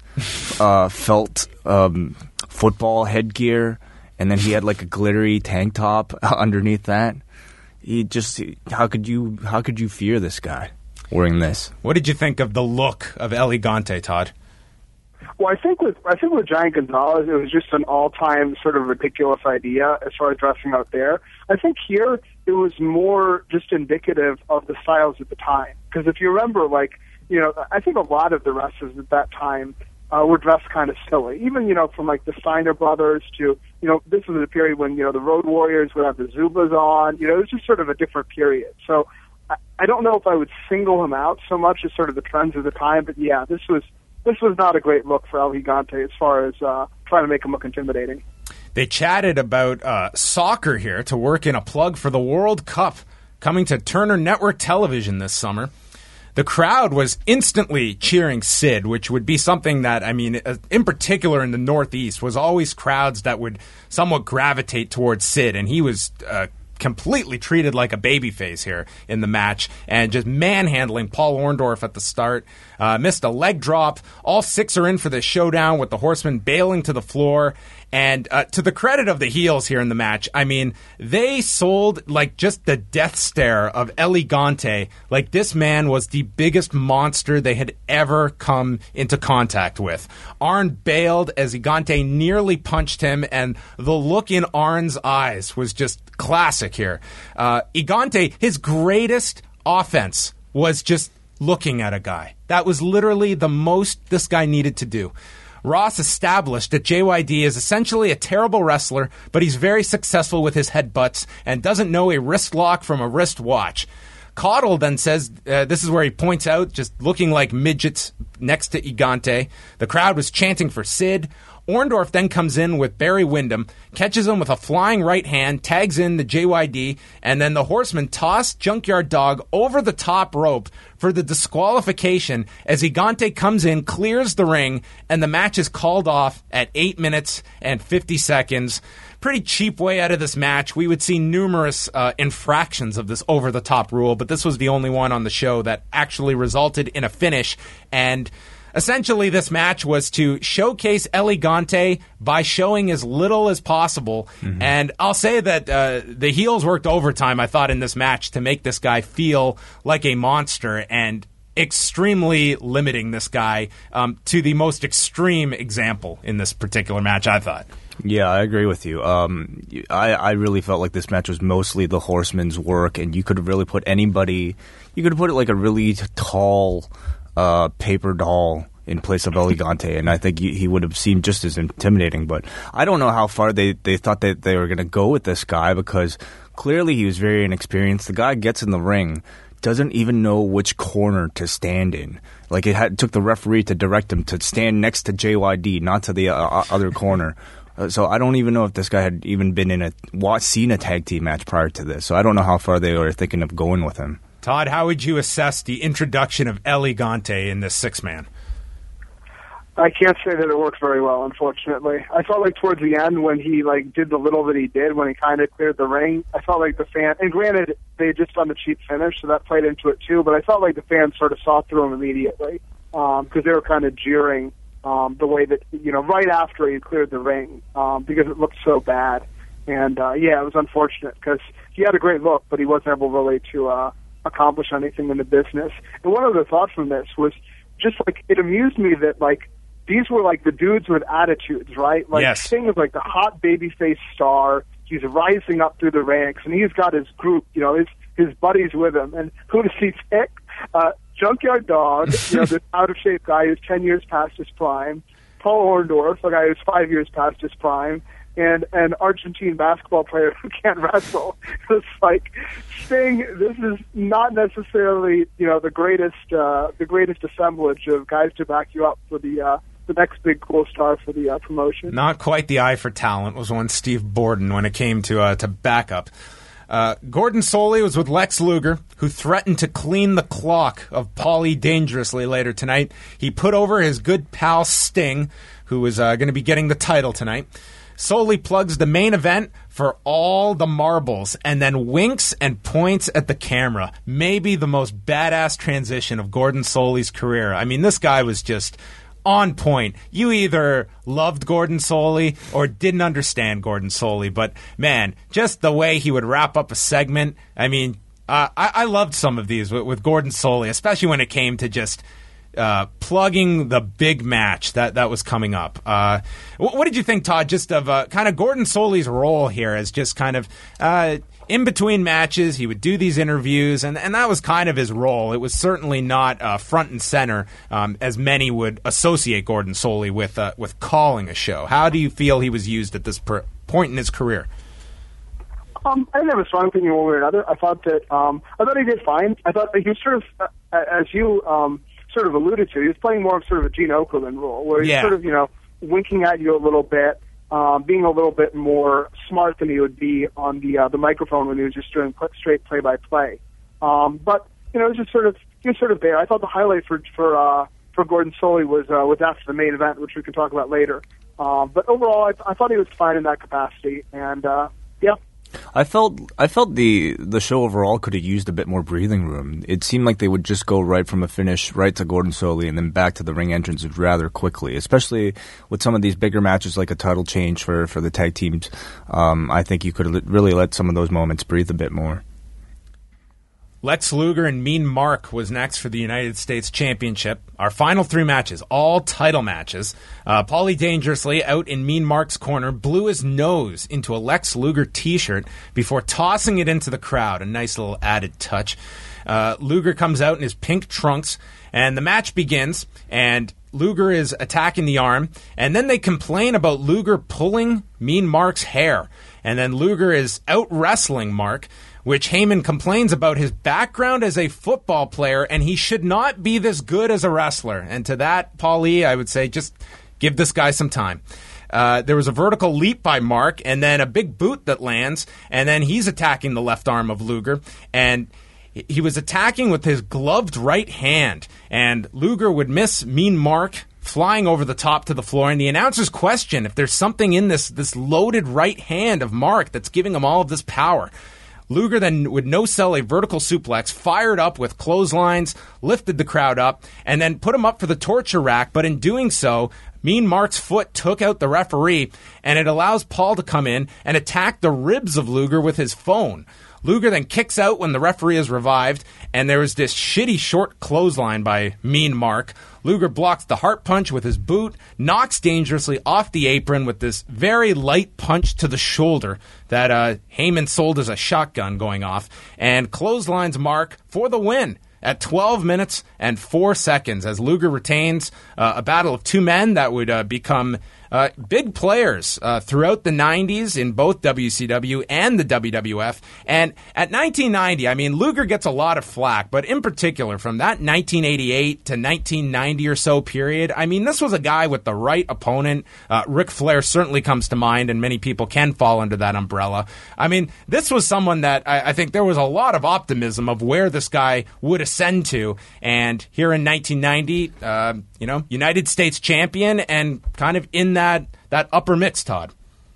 football headgear, and then he had like a glittery tank top underneath that. How could you fear this guy wearing this? What did you think of the look of El Gigante, Todd? Well, I think with Giant Gonzalez, it was just an all-time sort of ridiculous idea as far as dressing out there. I think here it was more just indicative of the styles at the time. Because if you remember, I think a lot of the wrestlers at that time were dressed kind of silly. Even, from like the Steiner brothers to, this was a period when, the Road Warriors would have the Zubas on. It was just sort of a different period. So I don't know if I would single him out so much as sort of the trends of the time. But yeah, this was not a great look for El Gigante as far as trying to make him look intimidating. They chatted about soccer here to work in a plug for the World Cup coming to Turner Network Television this summer. The crowd was instantly cheering Sid, which would be something that, I mean, in particular in the Northeast, was always crowds that would somewhat gravitate towards Sid, and he was completely treated like a babyface here in the match and just manhandling Paul Orndorff at the start. Missed a leg drop. All six are in for this showdown with the Horsemen bailing to the floor. And to the credit of the heels here in the match, I mean, they sold like just the death stare of El Gigante. Like this man was the biggest monster they had ever come into contact with. Arn bailed as Gigante nearly punched him, and the look in Arn's eyes was just classic here. Gigante, his greatest offense was just looking at a guy. That was literally the most this guy needed to do. Ross established that JYD is essentially a terrible wrestler, but he's very successful with his headbutts and doesn't know a wrist lock from a wrist watch. Caudle then says, this is where he points out, just looking like midgets next to Gigante. The crowd was chanting for Sid. Orndorff then comes in with Barry Windham, catches him with a flying right hand, tags in the JYD, and then the Horsemen toss Junkyard Dog over the top rope for the disqualification as Gigante comes in, clears the ring, and the match is called off at 8 minutes and 50 seconds. Pretty cheap way out of this match. We would see numerous infractions of this over-the-top rule, but this was the only one on the show that actually resulted in a finish, and essentially, this match was to showcase El Gigante by showing as little as possible. Mm-hmm. And I'll say that the heels worked overtime, I thought, in this match to make this guy feel like a monster and extremely limiting this guy to the most extreme example in this particular match, I thought. Yeah, I agree with you. I really felt like this match was mostly the Horsemen's work, and you could have really put anybody, you could have put it like a really tall paper doll in place of El Gigante, and I think he would have seemed just as intimidating. But I don't know how far they thought that they were going to go with this guy, because clearly he was very inexperienced. The guy gets in the ring, doesn't even know which corner to stand in. Like it took the referee to direct him to stand next to JYD, not to the other corner. So I don't even know if this guy had even been seen a tag team match prior to this. So I don't know how far they were thinking of going with him. Todd, how would you assess the introduction of El Gigante in this six-man? I can't say that it worked very well, unfortunately. I felt like towards the end when he did the little that he did, when he kind of cleared the ring, I felt like the fan, and granted, they had just done a cheap finish, so that played into it too, but I felt like the fans sort of saw through him immediately, because they were kind of jeering the way that, right after he cleared the ring, because it looked so bad. And it was unfortunate because he had a great look, but he wasn't able really to accomplish anything in the business. And one other thought from this was just like it amused me that like these were like the dudes with attitudes, right? Like yes. Sting is like the hot babyface star. He's rising up through the ranks, and he's got his group, his buddies with him. And who does he pick? Junkyard Dog, this out of shape guy who's 10 years past his prime. Paul Orndorff, a guy who's 5 years past his prime. And an Argentine basketball player who can't wrestle. It's like Sting. This is not necessarily the greatest assemblage of guys to back you up for the next big cool star for the promotion. Not quite the eye for talent was one Steve Borden when it came to backup. Gordon Solie was with Lex Luger, who threatened to clean the clock of Paulie dangerously later tonight. He put over his good pal Sting, who was going to be getting the title tonight. Solie plugs the main event for all the marbles and then winks and points at the camera. Maybe the most badass transition of Gordon Solie's career. I mean, this guy was just on point. You either loved Gordon Solie or didn't understand Gordon Solie, but man, just the way he would wrap up a segment. I mean, I loved some of these with Gordon Solie, especially when it came to just plugging the big match that was coming up. What did you think, Todd, just of kind of Gordon Solie's role here as just kind of in between matches? He would do these interviews, and that was kind of his role. It was certainly not front and center as many would associate Gordon Solie with calling a show. How do you feel he was used at this point in his career? I didn't have a strong opinion one way or another. I thought he did fine. I thought that he was sort of, as you sort of alluded to, he was playing more of sort of a Gene Okerlund role, where he's sort of, winking at you a little bit, being a little bit more smart than he would be on the microphone when he was just doing straight play-by-play. But it was just sort of he was sort of there. I thought the highlight for Gordon Solie was after the main event, which we can talk about later. But overall, I thought he was fine in that capacity, and yeah. I felt the show overall could have used a bit more breathing room. It seemed like they would just go right from a finish right to Gordon Solie and then back to the ring entrances rather quickly, especially with some of these bigger matches like a title change for the tag teams. I think you could have really let some of those moments breathe a bit more. Lex Luger and Mean Mark was next for the United States Championship. Our final three matches, all title matches. Paulie dangerously out in Mean Mark's corner, blew his nose into a Lex Luger t-shirt before tossing it into the crowd. A nice little added touch. Luger comes out in his pink trunks, and the match begins, and Luger is attacking the arm, and then they complain about Luger pulling Mean Mark's hair. And then Luger is out wrestling Mark, which Heyman complains about his background as a football player, and he should not be this good as a wrestler. And to that, Paulie, I would say just give this guy some time. There was a vertical leap by Mark, and then a big boot that lands, and then he's attacking the left arm of Luger, and he was attacking with his gloved right hand, and Luger would miss Mean Mark flying over the top to the floor, and the announcers question if there's something in this loaded right hand of Mark that's giving him all of this power. Luger then would no-sell a vertical suplex, fired up with clotheslines, lifted the crowd up, and then put him up for the torture rack, but in doing so, Mean Mark's foot took out the referee, and it allows Paul to come in and attack the ribs of Luger with his phone. Luger then kicks out when the referee is revived, and there was this shitty short clothesline by Mean Mark. Luger blocks the heart punch with his boot, knocks dangerously off the apron with this very light punch to the shoulder that Heyman sold as a shotgun going off, and clotheslines Mark for the win at 12 minutes and 4 seconds as Luger retains a battle of two men that would become big players throughout the 90s in both WCW and the WWF. And at 1990, I mean, Luger gets a lot of flack, but in particular from that 1988 to 1990 or so period, I mean, this was a guy with the right opponent. Ric Flair certainly comes to mind, and many people can fall under that umbrella. I mean, this was someone that I think there was a lot of optimism of where this guy would ascend to. And here in 1990, United States champion and kind of in that upper mix, Todd.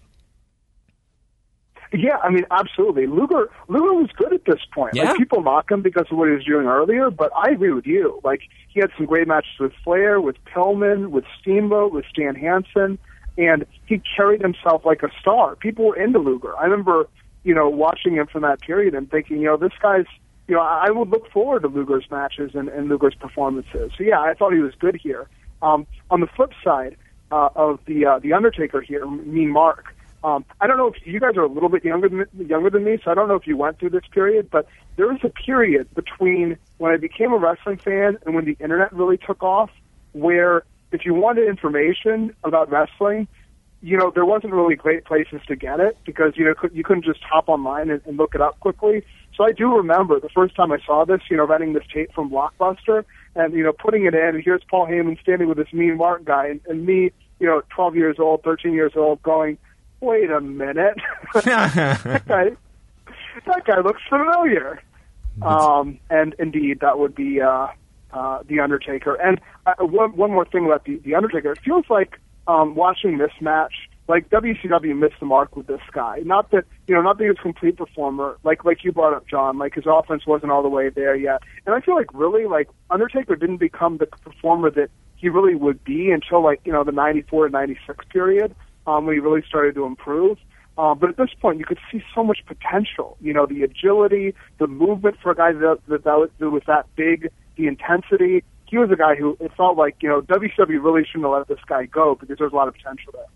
Yeah, I mean, absolutely. Luger was good at this point. Yeah? Like, people mock him because of what he was doing earlier, but I agree with you. Like, he had some great matches with Flair, with Pillman, with Steamboat, with Stan Hansen. and he carried himself like a star. People were into Luger. I remember, watching him from that period and thinking, this guy's, I would look forward to Luger's matches and Luger's performances. So yeah, I thought he was good here. On the flip side of the Undertaker here, Mean Mark. I don't know if you guys are a little bit younger than me, so I don't know if you went through this period, but there was a period between when I became a wrestling fan and when the internet really took off, where if you wanted information about wrestling, there wasn't really great places to get it because you couldn't just hop online and look it up quickly. So I do remember the first time I saw this, renting this tape from Blockbuster and putting it in, and here's Paul Heyman standing with this Mean Mark guy, and me, 12 years old, 13 years old, going, wait a minute, that guy looks familiar. And indeed, that would be the Undertaker. And one more thing about the Undertaker, it feels like watching this match, like WCW missed the mark with this guy. Not that he was a complete performer, like you brought up, John. Like his offense wasn't all the way there yet. And I feel like really, Undertaker didn't become the performer that he really would be until the 94 to 96 period. When he really started to improve. But at this point, you could see so much potential. The agility, the movement for a guy that was that big, the intensity. He was a guy who it felt like, WCW really shouldn't have let this guy go because there's a lot of potential there.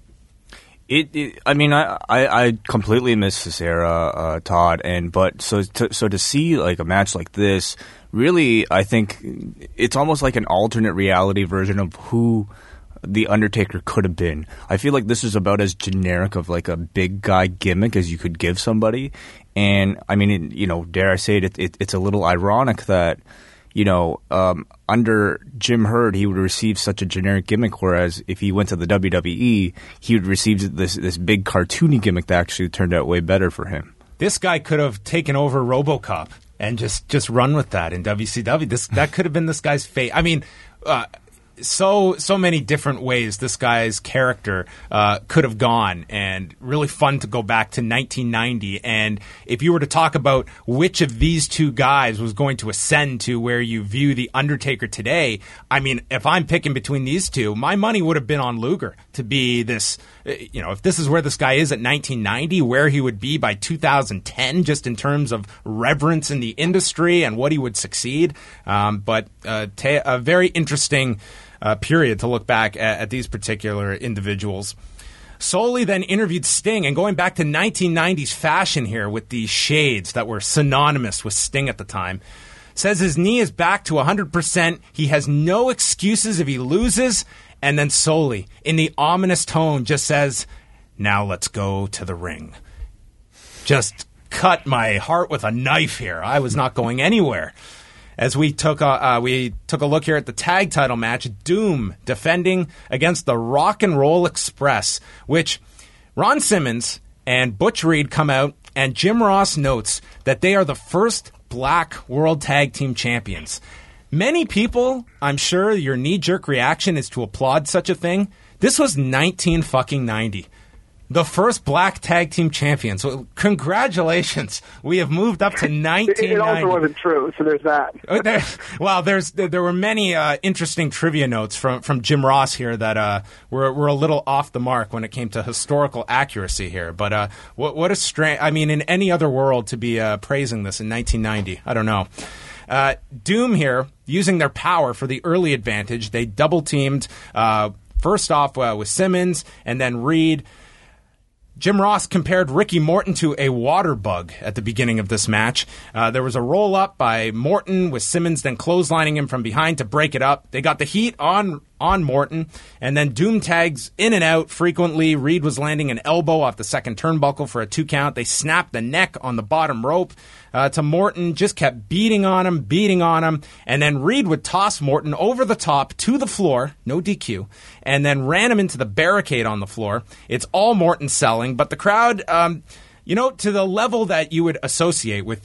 I completely miss this era, Todd, but to see a match like this, really, I think it's almost like an alternate reality version of who The Undertaker could have been. I feel like this is about as generic of a big guy gimmick as you could give somebody, and dare I say it, it's a little ironic that under Jim Herd, he would receive such a generic gimmick, whereas if he went to the WWE, he would receive this big cartoony gimmick that actually turned out way better for him. This guy could have taken over RoboCop and just run with that in WCW. That could have been this guy's fate. So many different ways this guy's character could have gone, and really fun to go back to 1990. And if you were to talk about which of these two guys was going to ascend to where you view The Undertaker today, if I'm picking between these two, my money would have been on Luger to be this, if this is where this guy is at 1990, where he would be by 2010, just in terms of reverence in the industry and what he would succeed. But a very interesting period to look back at these particular individuals. Solely then interviewed Sting, and going back to 1990s fashion here with these shades that were synonymous with Sting at the time, says his knee is back to 100%. He has no excuses if he loses. And then Solely, in the ominous tone, just says, now let's go to the ring. Just cut my heart with a knife here. I was not going anywhere. As we took a look here at the tag title match, Doom defending against the Rock and Roll Express, which Ron Simmons and Butch Reed come out, and Jim Ross notes that they are the first black World Tag Team Champions. Many people, I'm sure your knee-jerk reaction is to applaud such a thing. This was 1990. The first black tag team champions. So congratulations. We have moved up to 1990. It also wasn't true, so there's that. There were many interesting trivia notes from Jim Ross here that were a little off the mark when it came to historical accuracy here. But what a strange... in any other world to be praising this in 1990, I don't know. Doom here, using their power for the early advantage, they double-teamed first off with Simmons and then Reed. Jim Ross compared Ricky Morton to a water bug at the beginning of this match. There was a roll-up by Morton with Simmons then clotheslining him from behind to break it up. They got the heat on Morton, and then Doom tags in and out frequently. Reed was landing an elbow off the second turnbuckle for a 2 count. They snapped the neck on the bottom rope to Morton, just kept beating on him, and then Reed would toss Morton over the top to the floor, no DQ, and then ran him into the barricade on the floor. It's all Morton selling, but the crowd, to the level that you would associate with,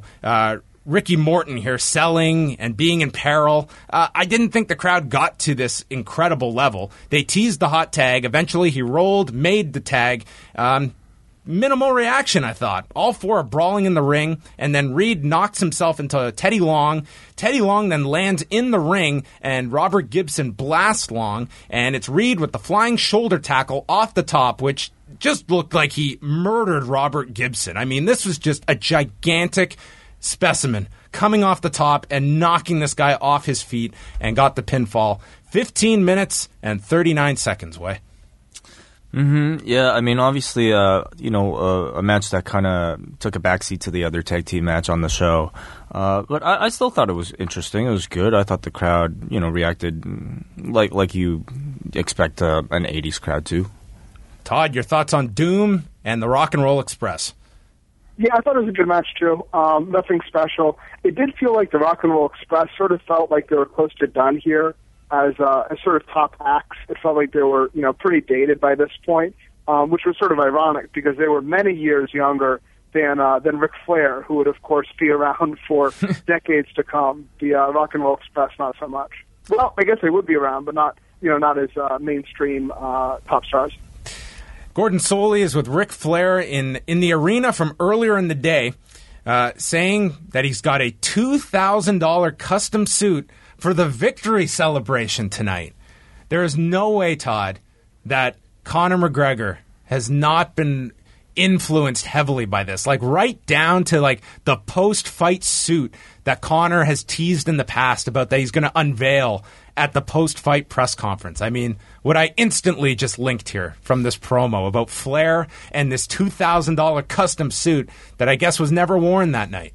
Ricky Morton here selling and being in peril. I didn't think the crowd got to this incredible level. They teased the hot tag. Eventually he rolled, made the tag. minimal reaction, I thought. All four are brawling in the ring, and then Reed knocks himself into Teddy Long. Teddy Long then lands in the ring, and Robert Gibson blasts Long, and it's Reed with the flying shoulder tackle off the top, which just looked like he murdered Robert Gibson. I mean, this was just a gigantic specimen coming off the top and knocking this guy off his feet, and got the pinfall. 15 minutes and 39 seconds, Way. Yeah, I mean, obviously, a match that kind of took a backseat to the other tag team match on the show. But I still thought it was interesting. It was good. I thought the crowd, reacted like you expect an 80s crowd to. Todd, your thoughts on Doom and the Rock and Roll Express? Yeah, I thought it was a good match, too. Nothing special. It did feel like the Rock and Roll Express sort of felt like they were close to done here as sort of top acts. It felt like they were, pretty dated by this point, which was sort of ironic because they were many years younger than Ric Flair, who would, of course, be around for decades to come. The Rock and Roll Express, not so much. Well, I guess they would be around, but not as mainstream top stars. Gordon Solie is with Ric Flair in the arena from earlier in the day, saying that he's got a $2,000 custom suit for the victory celebration tonight. There is no way, Todd, that Conor McGregor has not been influenced heavily by this. Like, right down to, like, the post-fight suit that Conor has teased in the past about that he's going to unveil at the post-fight press conference. I mean, what I instantly just linked here from this promo about Flair and this $2,000 custom suit that I guess was never worn that night.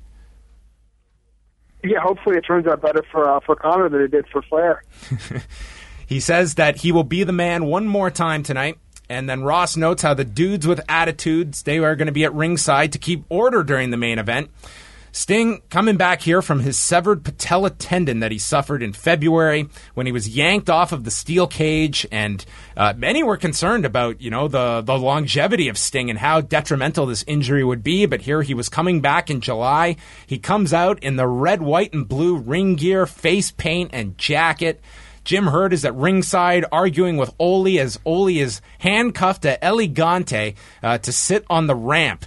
Yeah, hopefully it turns out better for Conor than it did for Flair. He says that he will be the man one more time tonight. And then Ross notes how the dudes with attitudes, they are going to be at ringside to keep order during the main event. Sting coming back here from his severed patella tendon that he suffered in February when he was yanked off of the steel cage, and many were concerned about, the longevity of Sting and how detrimental this injury would be, but here he was coming back in July. He comes out in the red, white, and blue ring gear, face paint, and jacket. Jim Herd is at ringside arguing with Ole as Ole is handcuffed to Elegante to sit on the ramp.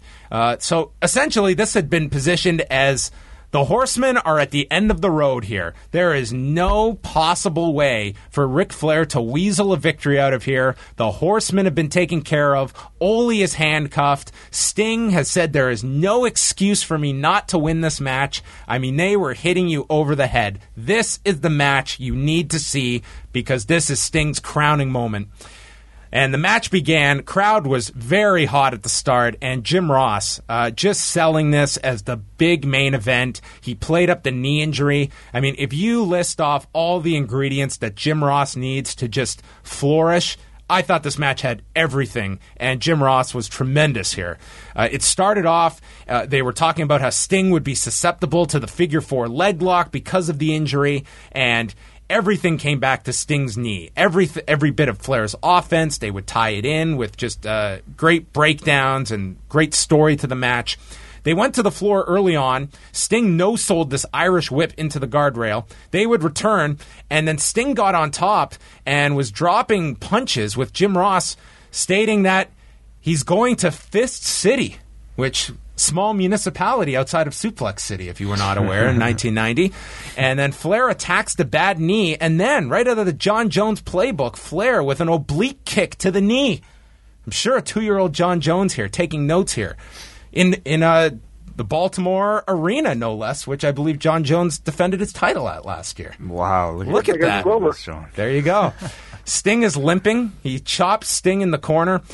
So essentially this had been positioned as the Horsemen are at the end of the road here. There is no possible way for Ric Flair to weasel a victory out of here. The Horsemen have been taken care of. Ole is handcuffed. Sting has said there is no excuse for me not to win this match. I mean, they were hitting you over the head. This is the match you need to see because this is Sting's crowning moment. And the match began. Crowd was very hot at the start, and Jim Ross just selling this as the big main event. He played up the knee injury. I mean, if you list off all the ingredients that Jim Ross needs to just flourish, I thought this match had everything, and Jim Ross was tremendous here. It started off, they were talking about how Sting would be susceptible to the figure four leg lock because of the injury, and everything came back to Sting's knee. Every bit of Flair's offense, they would tie it in with just great breakdowns and great story to the match. They went to the floor early on. Sting no-sold this Irish whip into the guardrail. They would return, and then Sting got on top and was dropping punches with Jim Ross stating that he's going to Fist City, which small municipality outside of Suplex City, if you were not aware, in 1990. And then Flair attacks the bad knee, and then, right out of the John Jones playbook, Flair with an oblique kick to the knee. I'm sure a 2-year-old John Jones here, taking notes here. In the Baltimore Arena, no less, which I believe John Jones defended his title at last year. Wow. Look at that. There you go. Sting is limping. He chops Sting in the corner.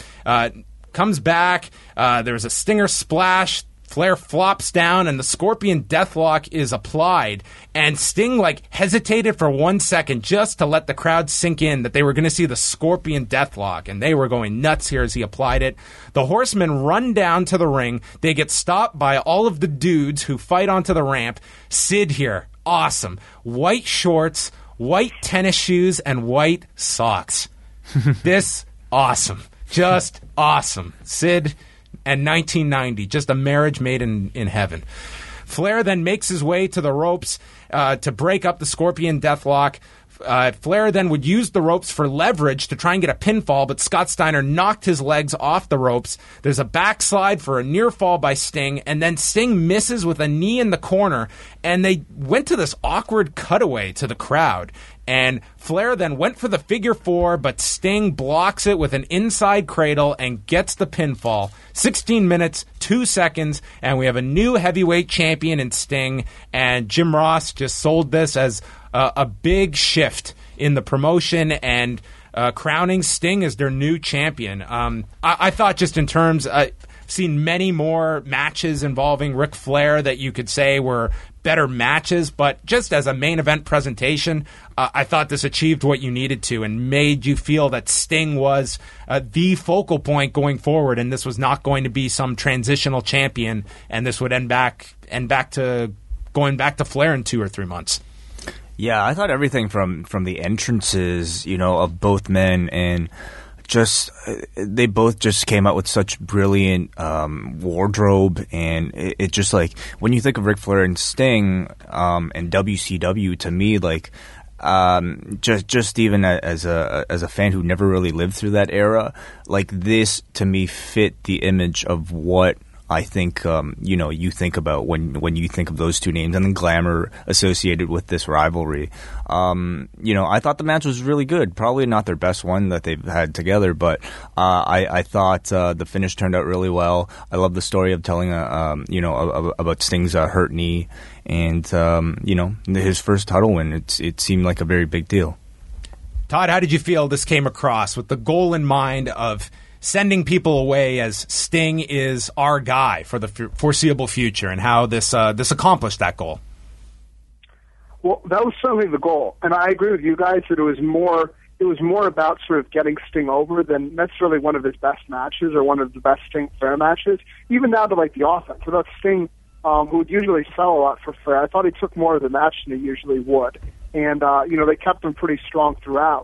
Comes back. There's a Stinger splash. Flair flops down, and the Scorpion Deathlock is applied. And Sting, hesitated for 1 second just to let the crowd sink in that they were going to see the Scorpion Deathlock, and they were going nuts here as he applied it. The Horsemen run down to the ring. They get stopped by all of the dudes who fight onto the ramp. Sid here, awesome. White shorts, white tennis shoes, and white socks. This, awesome. Just awesome. Sid and 1990, just a marriage made in heaven. Flair then makes his way to the ropes to break up the Scorpion Deathlock. Flair then would use the ropes for leverage to try and get a pinfall, but Scott Steiner knocked his legs off the ropes. There's a backslide for a near fall by Sting, and then Sting misses with a knee in the corner, and they went to this awkward cutaway to the crowd. And Flair then went for the figure four, but Sting blocks it with an inside cradle and gets the pinfall. 16 minutes, 2 seconds, and we have a new heavyweight champion in Sting. And Jim Ross just sold this as a big shift in the promotion and crowning Sting as their new champion. I thought just in terms... seen many more matches involving Ric Flair that you could say were better matches, but just as a main event presentation, I thought this achieved what you needed to and made you feel that Sting was the focal point going forward, and this was not going to be some transitional champion, and this would end back to going back to Flair in 2 or 3 months. Yeah, I thought everything from the entrances, of both men and they both just came out with such brilliant wardrobe, and it just like when you think of Ric Flair and Sting and WCW, to me, like just even as a fan who never really lived through that era, like this to me fit the image of what I think you think about when you think of those two names and the glamour associated with this rivalry. I thought the match was really good. Probably not their best one that they've had together, but I thought the finish turned out really well. I love the story of telling about Sting's hurt knee and his first title win. It seemed like a very big deal. Todd, how did you feel this came across with the goal in mind of sending people away as Sting is our guy for the foreseeable future, and how this accomplished that goal? Well, that was certainly the goal, and I agree with you guys that it was more about sort of getting Sting over than necessarily one of his best matches or one of the best Sting Flair matches. Even down to like the offense, without Sting, who would usually sell a lot for Flair, I thought he took more of the match than he usually would, and they kept him pretty strong throughout.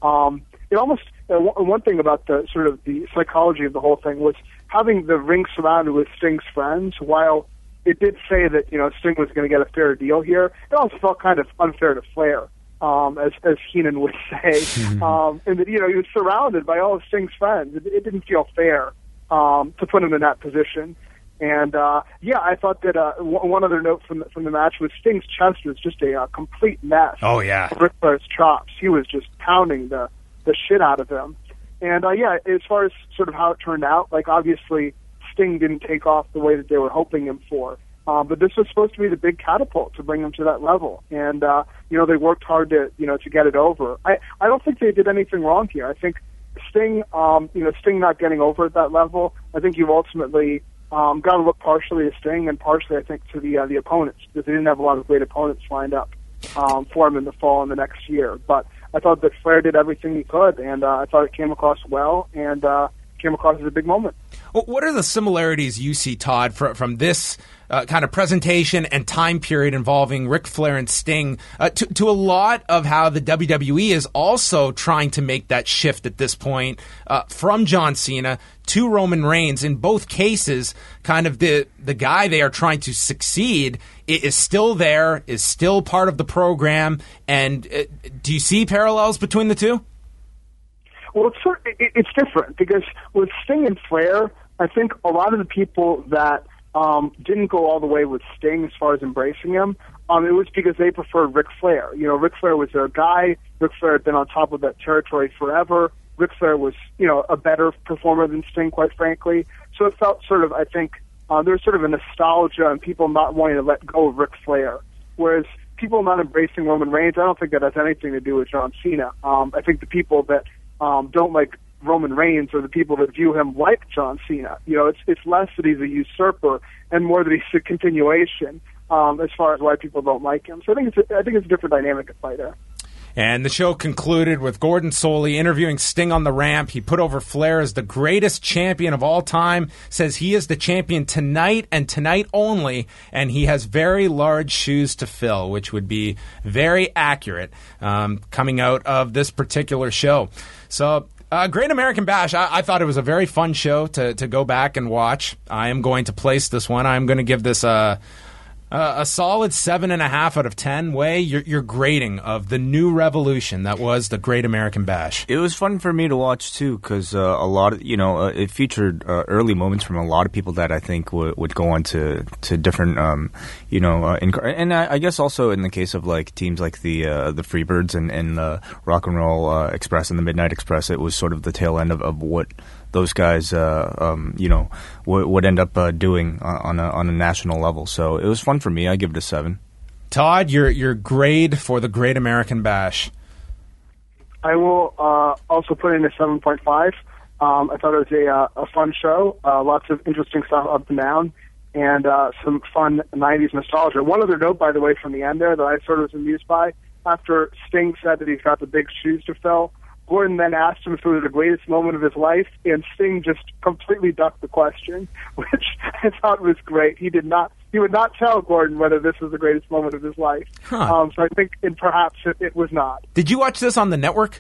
It almost one thing about the sort of the psychology of the whole thing was having the ring surrounded with Sting's friends. While it did say that Sting was going to get a fair deal here, it also felt kind of unfair to Flair, as Heenan would say, and that he was surrounded by all of Sting's friends. It didn't feel fair to put him in that position. And I thought that one other note from the match was Sting's chest was just a complete mess. Oh yeah, Ric Flair's chops. He was just pounding the shit out of him. And as far as sort of how it turned out, like obviously Sting didn't take off the way that they were hoping him for. But this was supposed to be the big catapult to bring him to that level. And they worked hard to get it over. I don't think they did anything wrong here. I think Sting Sting not getting over at that level, I think you've ultimately got to look partially at Sting and partially I think to the opponents, because they didn't have a lot of great opponents lined up for him in the fall and the next year. But I thought that Flair did everything he could, and I thought it came across well, and came across as a big moment. Well, what are the similarities you see, Todd, from this kind of presentation and time period involving Ric Flair and Sting to a lot of how the WWE is also trying to make that shift at this point from John Cena to Roman Reigns? In both cases, kind of the guy they are trying to succeed is still there, is still part of the program. And do you see parallels between the two? Well, it's different because with Sting and Flair, I think a lot of the people that didn't go all the way with Sting as far as embracing him, it was because they preferred Ric Flair. Ric Flair was their guy. Ric Flair had been on top of that territory forever. Ric Flair was, a better performer than Sting, quite frankly. So it felt sort of, I think, there was sort of a nostalgia and people not wanting to let go of Ric Flair. Whereas people not embracing Roman Reigns, I don't think that has anything to do with John Cena. I think the people that don't like Roman Reigns or the people that view him like John Cena. It's less that he's a usurper and more that he's a continuation as far as why people don't like him. So I think it's a different dynamic at play there. And the show concluded with Gordon Solie interviewing Sting on the ramp. He put over Flair as the greatest champion of all time, says he is the champion tonight and tonight only, and he has very large shoes to fill, which would be very accurate coming out of this particular show. So, Great American Bash, I thought it was a very fun show to go back and watch. I am going to place this one. I'm going to give this A solid 7.5 out of 10. Way, your grading of the new revolution that was the Great American Bash. It was fun for me to watch too, because a lot of it featured early moments from a lot of people that I think would go on to different and I guess also in the case of like teams like the Freebirds and the Rock and Roll Express and the Midnight Express, it was sort of the tail end of what those guys, would end up doing on a national level. So it was fun for me. I give it a 7. Todd, your grade for the Great American Bash. I will also put in a 7.5. I thought it was a fun show. Lots of interesting stuff up and down, and some fun 90s nostalgia. One other note, by the way, from the end there that I sort of was amused by. After Sting said that he's got the big shoes to fill, Gordon then asked him if it was the greatest moment of his life, and Sting just completely ducked the question, which I thought was great. He would not tell Gordon whether this was the greatest moment of his life. Huh. So I think, and perhaps it was not. Did you watch this on the network?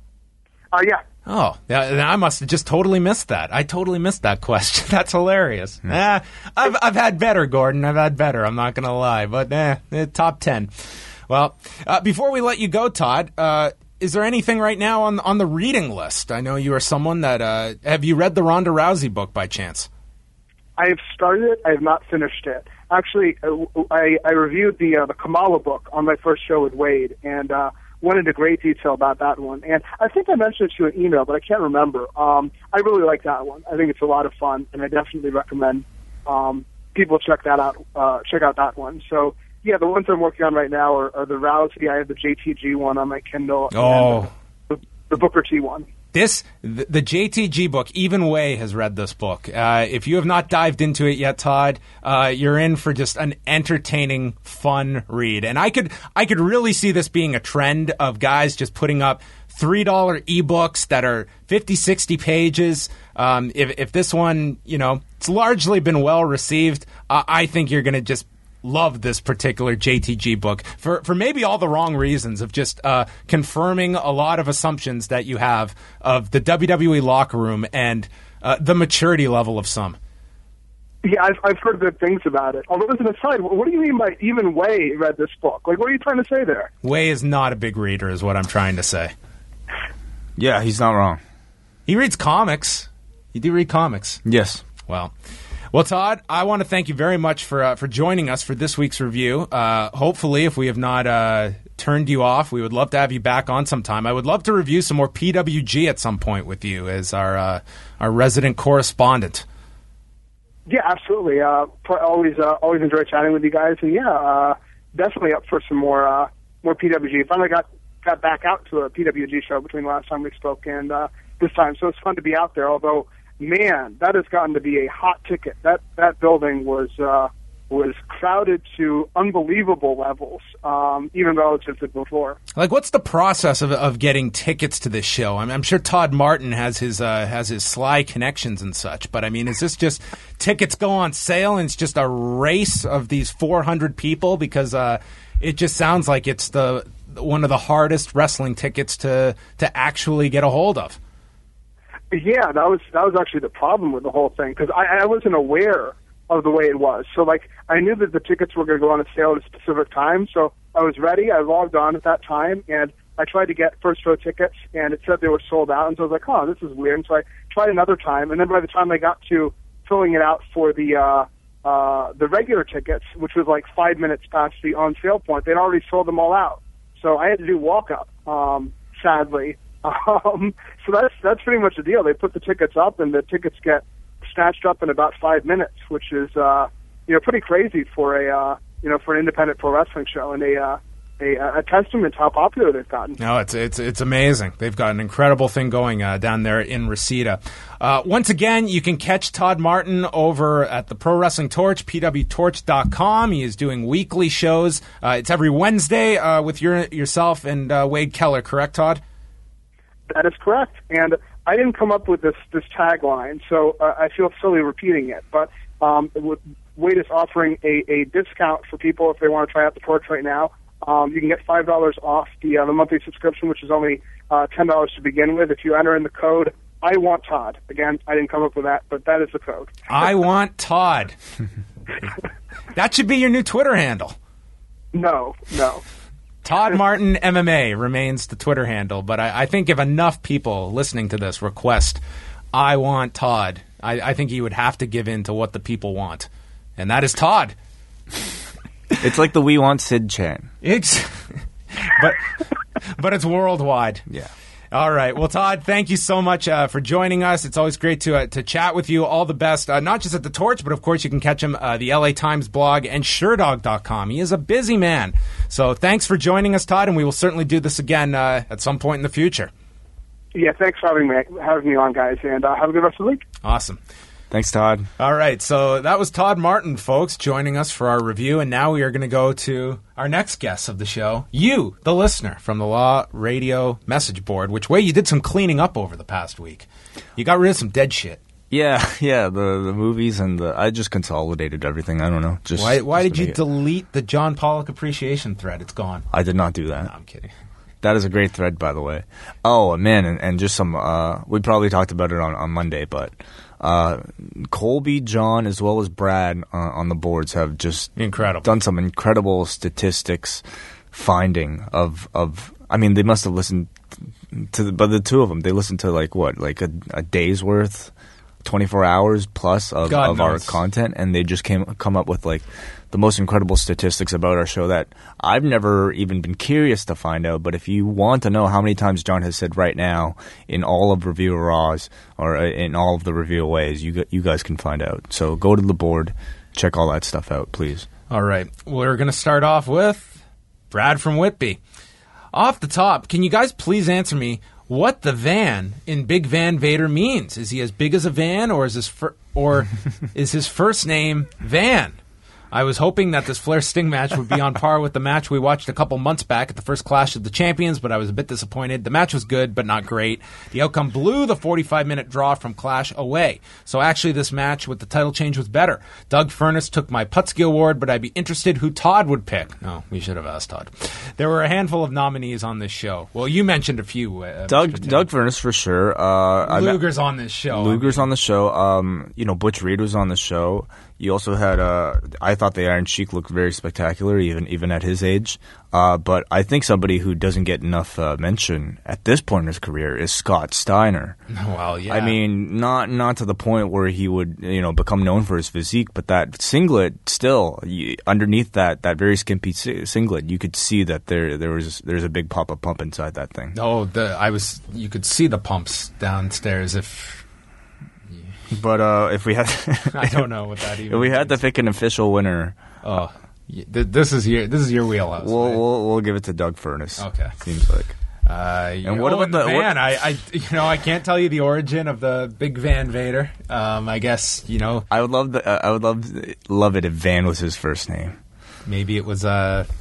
Yeah. Oh, I must have just totally missed that. I totally missed that question. That's hilarious. I've had better, Gordon. I've had better. I'm not going to lie, but top 10. Well, before we let you go, Todd, is there anything right now on the reading list? I know you are someone that have you read the Ronda Rousey book by chance? I have started it. I have not finished it. Actually, I reviewed the Kamala book on my first show with Wade, and went into great detail about that one. And I think I mentioned it to an email, but I can't remember. I really like that one. I think it's a lot of fun, and I definitely recommend people check out that one. So, yeah, the ones I'm working on right now are the Rousey. I have the JTG one on my Kindle. Oh. And the Booker T one. The JTG book, even Way has read this book. If you have not dived into it yet, Todd, you're in for just an entertaining, fun read. And I could really see this being a trend of guys just putting up $3 ebooks that are 50, 60 pages. If this one, it's largely been well received, I think you're going to just love this particular JTG book for maybe all the wrong reasons of just confirming a lot of assumptions that you have of the WWE locker room and the maturity level of some. Yeah, I've heard good things about it. Although, as an aside, what do you mean by even Way read this book? Like, what are you trying to say there? Way is not a big reader, is what I'm trying to say. Yeah, he's not wrong. He reads comics. You do read comics. Yes. Well, Todd, I want to thank you very much for joining us for this week's review. Hopefully, if we have not turned you off, we would love to have you back on sometime. I would love to review some more PWG at some point with you as our resident correspondent. Yeah, absolutely. Always enjoy chatting with you guys, and definitely up for some more PWG. Finally got back out to a PWG show between the last time we spoke and this time, so it's fun to be out there. Although, man, that has gotten to be a hot ticket. That building was crowded to unbelievable levels, even relative to before. Like, what's the process of getting tickets to this show? I'm sure Todd Martin has his sly connections and such, but I mean, is this just tickets go on sale and it's just a race of these 400 people? Because it just sounds like it's one of the hardest wrestling tickets to actually get a hold of. Yeah, that was actually the problem with the whole thing, because I wasn't aware of the way it was. So, like, I knew that the tickets were going to go on a sale at a specific time, so I was ready. I logged on at that time, and I tried to get first row tickets, and it said they were sold out, and so I was like, oh, this is weird. And so I tried another time, and then by the time I got to filling it out for the regular tickets, which was like 5 minutes past the on sale point, they'd already sold them all out. So I had to do walk up, sadly. So that's pretty much the deal. They put the tickets up, and the tickets get snatched up in about 5 minutes, which is pretty crazy for an independent pro wrestling show, and a testament to how popular they've gotten. No, it's amazing. They've got an incredible thing going down there in Reseda. Once again, you can catch Todd Martin over at the Pro Wrestling Torch, pwtorch.com. He is doing weekly shows. It's every Wednesday with yourself and Wade Keller, correct, Todd? That is correct. And I didn't come up with this tagline, so I feel silly repeating it. But Wade is offering a discount for people if they want to try out the Torch right now. You can get $5 off the monthly subscription, which is only $10 to begin with. If you enter in the code I want Todd. Again, I didn't come up with that, but that is the code. I want Todd. That should be your new Twitter handle. No. Todd Martin MMA remains the Twitter handle, but I think if enough people listening to this request, I want Todd, I think he would have to give in to what the people want. And that is Todd. It's like the We Want Sid chant. But it's worldwide. Yeah. All right. Well, Todd, thank you so much for joining us. It's always great to chat with you. All the best, not just at The Torch, but of course you can catch him the LA Times blog and SureDog.com. He is a busy man. So thanks for joining us, Todd, and we will certainly do this again at some point in the future. Yeah, thanks for having me on, guys, and have a good rest of the week. Awesome. Thanks, Todd. All right, so that was Todd Martin, folks, joining us for our review, and now we are going to go to our next guest of the show, you, the listener, from the Law Radio message board, which way you did some cleaning up over the past week. You got rid of some dead shit. Yeah, the movies and I just consolidated everything. I don't know. Why did you delete the John Pollock appreciation thread? It's gone. I did not do that. No, I'm kidding. That is a great thread, by the way. Oh, man, and just some, we probably talked about it on Monday, but Colby, John, as well as Brad on the boards have just done some incredible statistics finding of I mean, they must have listened to, but the two of them, they listened to like a day's worth, 24 hours plus of our content, and they just come up with like the most incredible statistics about our show that I've never even been curious to find out. But if you want to know how many times John has said right now in all of Review Raws or in all of the Review Ways, you guys can find out. So go to the board, check all that stuff out, please. All right. We're going to start off with Brad from Whitby. Off the top, can you guys please answer me what the van in Big Van Vader means? Is he as big as a van, or is his first name Van? I was hoping that this Flair Sting match would be on par with the match we watched a couple months back at the first Clash of the Champions, but I was a bit disappointed. The match was good, but not great. The outcome blew the 45-minute draw from Clash away. So actually this match with the title change was better. Doug Furnace took my Putski Award, but I'd be interested who Todd would pick. No, we should have asked Todd. There were a handful of nominees on this show. Well, you mentioned a few. Doug Furnace for sure. Luger's on this show. Luger's on the show. Butch Reed was on the show. You also had, I thought the Iron Sheik looked very spectacular, even at his age. But I think somebody who doesn't get enough mention at this point in his career is Scott Steiner. Well, yeah. I mean, not to the point where he would, become known for his physique, but that singlet still, underneath that very skimpy singlet, you could see that there's a big pop-up pump inside that thing. Oh, you could see the pumps downstairs if. But if we had, I don't know what that even. If we had to pick an official winner, this is your wheelhouse. We'll give it to Doug Furnace. Okay, seems like. And what about the van? I can't tell you the origin of the Big Van Vader. I guess I would love it if Van was his first name. Maybe it was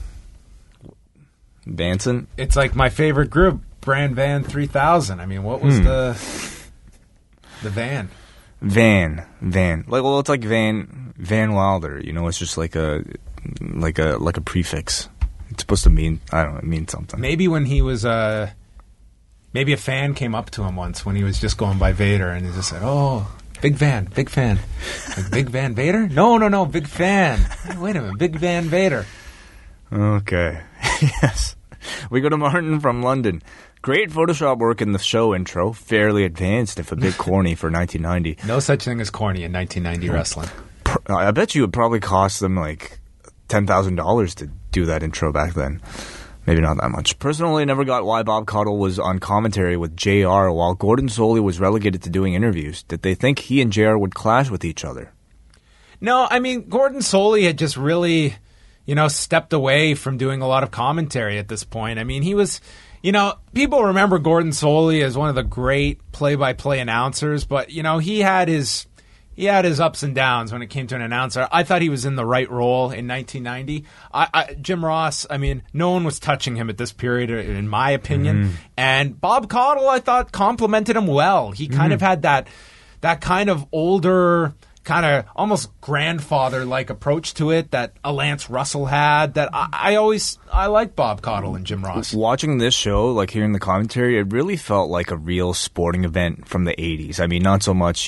Vanson. It's like my favorite group, Brand Van 3000. I mean, what was the van? Van. It's like Van Wilder. It's just like a prefix. It's supposed to mean, I don't know, it means something. Maybe when he was maybe a fan came up to him once when he was just going by Vader, and he just said, "Oh, big fan, like Big Van Vader? No, big fan. Wait a minute, Big Van Vader." Okay, yes. We go to Martin from London. Great Photoshop work in the show intro. Fairly advanced, if a bit corny for 1990. No such thing as corny in 1990 wrestling. I bet you it probably cost them like $10,000 to do that intro back then. Maybe not that much. Personally, never got why Bob Caudle was on commentary with JR while Gordon Solie was relegated to doing interviews. Did they think he and JR would clash with each other? No, I mean, Gordon Solie had just really, stepped away from doing a lot of commentary at this point. I mean, he was... people remember Gordon Solie as one of the great play-by-play announcers, but, he had his ups and downs when it came to an announcer. I thought he was in the right role in 1990. Jim Ross, I mean, no one was touching him at this period, in my opinion. And Bob Caudle, I thought, complimented him well. He kind of had that kind of older kind of almost grandfather-like approach to it that a Lance Russell had. That I like Bob Caudle and Jim Ross. Watching this show, like hearing the commentary, it really felt like a real sporting event from the 80s. I mean, not so much,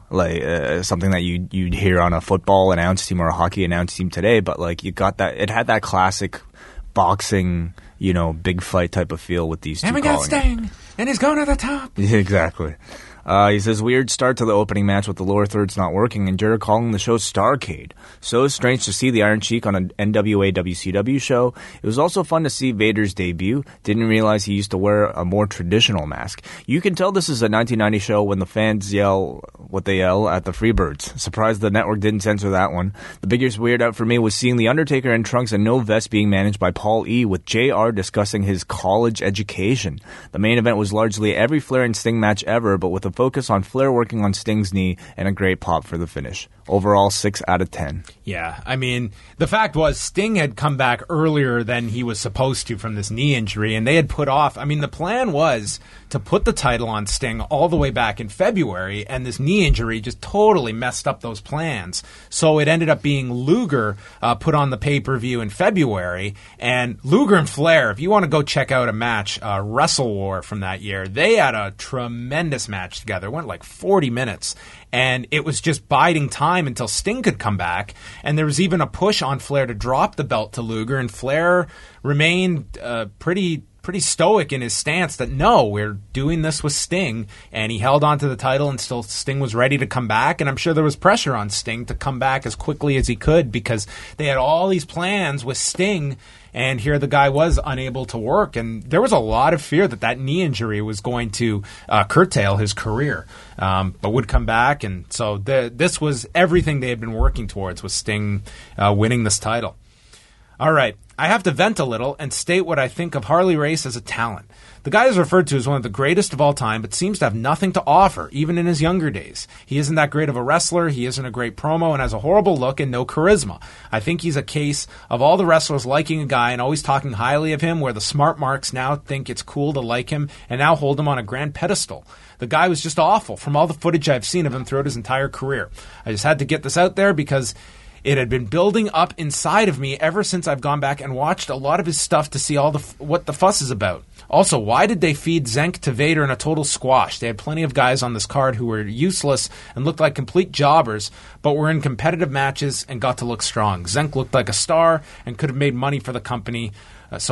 like something that you'd hear on a football announce team or a hockey announce team today, but like you got that, it had that classic boxing, big fight type of feel with these two. And we got Sting, and he's going to the top. Yeah, exactly. He says, weird start to the opening match with the lower thirds not working, and Jared calling the show Starrcade. So strange to see the Iron Sheik on an NWA WCW show. It was also fun to see Vader's debut. Didn't realize he used to wear a more traditional mask. You can tell this is a 1990 show when the fans yell what they yell at the Freebirds. Surprised the network didn't censor that one. The biggest weird out for me was seeing The Undertaker in trunks and no vest being managed by Paul E. with JR discussing his college education. The main event was largely every Flair and Sting match ever, but with a focus on Flair working on Sting's knee and a great pop for the finish. Overall, 6 out of 10. Yeah, I mean, the fact was Sting had come back earlier than he was supposed to from this knee injury, and they had put off. I mean, the plan was to put the title on Sting all the way back in February, and this knee injury just totally messed up those plans. So it ended up being Luger put on the pay-per-view in February, and Luger and Flair, if you want to go check out a match, Wrestle War from that year, they had a tremendous match together. It went like 40 minutes. And it was just biding time until Sting could come back. And there was even a push on Flair to drop the belt to Luger. And Flair remained pretty stoic in his stance that, no, we're doing this with Sting. And he held on to the title until Sting was ready to come back. And I'm sure there was pressure on Sting to come back as quickly as he could because they had all these plans with Sting. And here the guy was unable to work. And there was a lot of fear that knee injury was going to curtail his career, but would come back. And so this was everything they had been working towards, was Sting winning this title. All right, I have to vent a little and state what I think of Harley Race as a talent. The guy is referred to as one of the greatest of all time, but seems to have nothing to offer, even in his younger days. He isn't that great of a wrestler, he isn't a great promo, and has a horrible look and no charisma. I think he's a case of all the wrestlers liking a guy and always talking highly of him, where the smart marks now think it's cool to like him and now hold him on a grand pedestal. The guy was just awful from all the footage I've seen of him throughout his entire career. I just had to get this out there because it had been building up inside of me ever since I've gone back and watched a lot of his stuff to see what the fuss is about. Also, why did they feed Zenk to Vader in a total squash? They had plenty of guys on this card who were useless and looked like complete jobbers, but were in competitive matches and got to look strong. Zenk looked like a star and could have made money for the company. So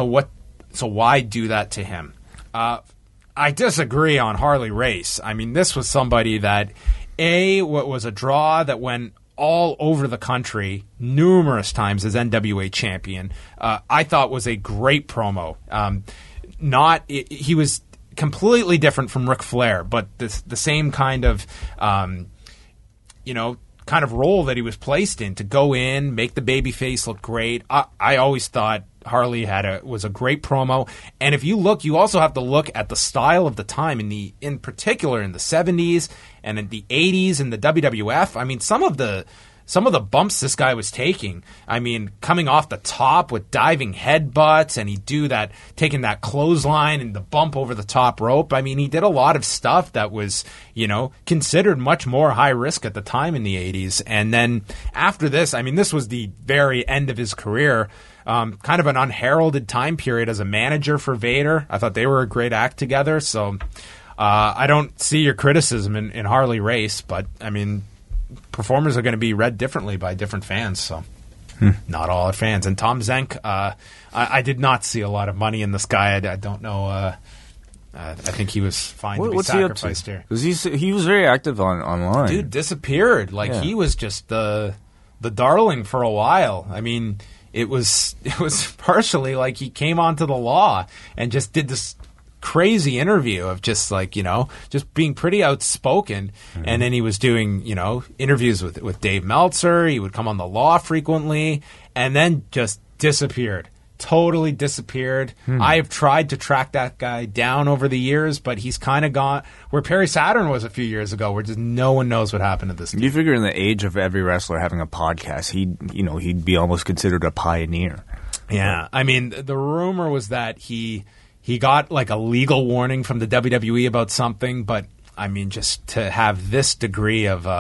why do that to him? I disagree on Harley Race. I mean, this was somebody that, what was a draw that went all over the country numerous times as NWA champion. I thought was a great promo. He was completely different from Ric Flair, but the same kind of role that he was placed in, to go in, make the babyface look great. I always thought Harley was a great promo. And if you look, you also have to look at the style of the time, in particular in the 70s and in the 80s in the WWF. I mean, some of the bumps this guy was taking, I mean, coming off the top with diving headbutts, and he'd do that, taking that clothesline and the bump over the top rope. I mean, he did a lot of stuff that was, considered much more high risk at the time in the 80s. And then after this, I mean, this was the very end of his career. Kind of an unheralded time period as a manager for Vader. I thought they were a great act together. So I don't see your criticism in Harley Race, but I mean, performers are going to be read differently by different fans. So not all are fans. And Tom Zenk, I did not see a lot of money in this guy. I don't know. I think he was fine to be sacrificed here. He was very active online. Dude disappeared. He was just the darling for a while. I mean, it was partially like he came onto the Law and just did this crazy interview of just just being pretty outspoken. Mm-hmm. And then he was doing, interviews with Dave Meltzer. He would come on the Law frequently and then just disappeared. Totally disappeared. I have tried to track that guy down over the years, but he's kind of gone where Perry Saturn was a few years ago, where just no one knows what happened to this dude. You figure in the age of every wrestler having a podcast, he'd be almost considered a pioneer. Yeah. I mean, the rumor was that he got like a legal warning from the WWE about something, but I mean, just to have this degree of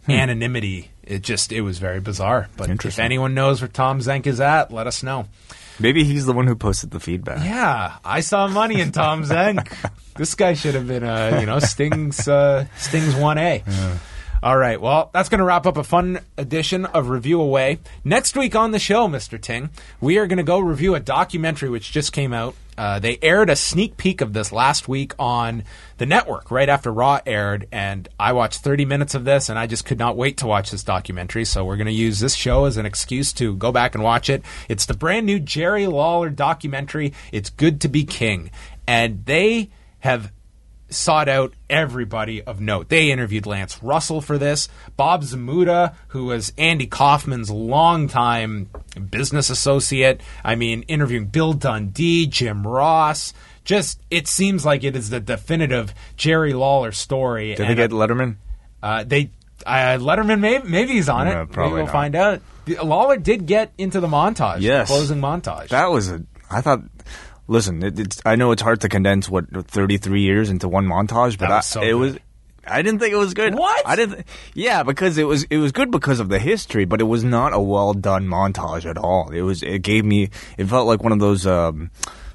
anonymity. It was very bizarre. But if Interesting. anyone knows where Tom Zenk is at, let us know. Maybe he's the one who posted the feedback. Yeah, I saw money in Tom Zenk. This guy should have been, Sting's 1A. Yeah. All right, well, that's going to wrap up a fun edition of Review Away. Next week on the show, Mr. Ting, we are going to go review a documentary which just came out. They aired a sneak peek of this last week on the network right after Raw aired, and I watched 30 minutes of this, and I just could not wait to watch this documentary, so we're going to use this show as an excuse to go back and watch it. It's the brand new Jerry Lawler documentary, It's Good to Be King, and they have sought out everybody of note. They interviewed Lance Russell for this, Bob Zmuda, who was Andy Kaufman's longtime business associate. I mean, interviewing Bill Dundee, Jim Ross. Just, it seems like it is the definitive Jerry Lawler story. Did they get Letterman? Letterman, maybe he's on No, it. probably Maybe we'll not. find out. Lawler did get into the montage, Yes. the closing montage. That was I thought... Listen, I know it's hard to condense 33 years into one montage, but That was so good. I didn't think it was good. What? I didn't. Yeah, because it was good because of the history, but it was not a well done montage at all. It gave me. It felt like one of those you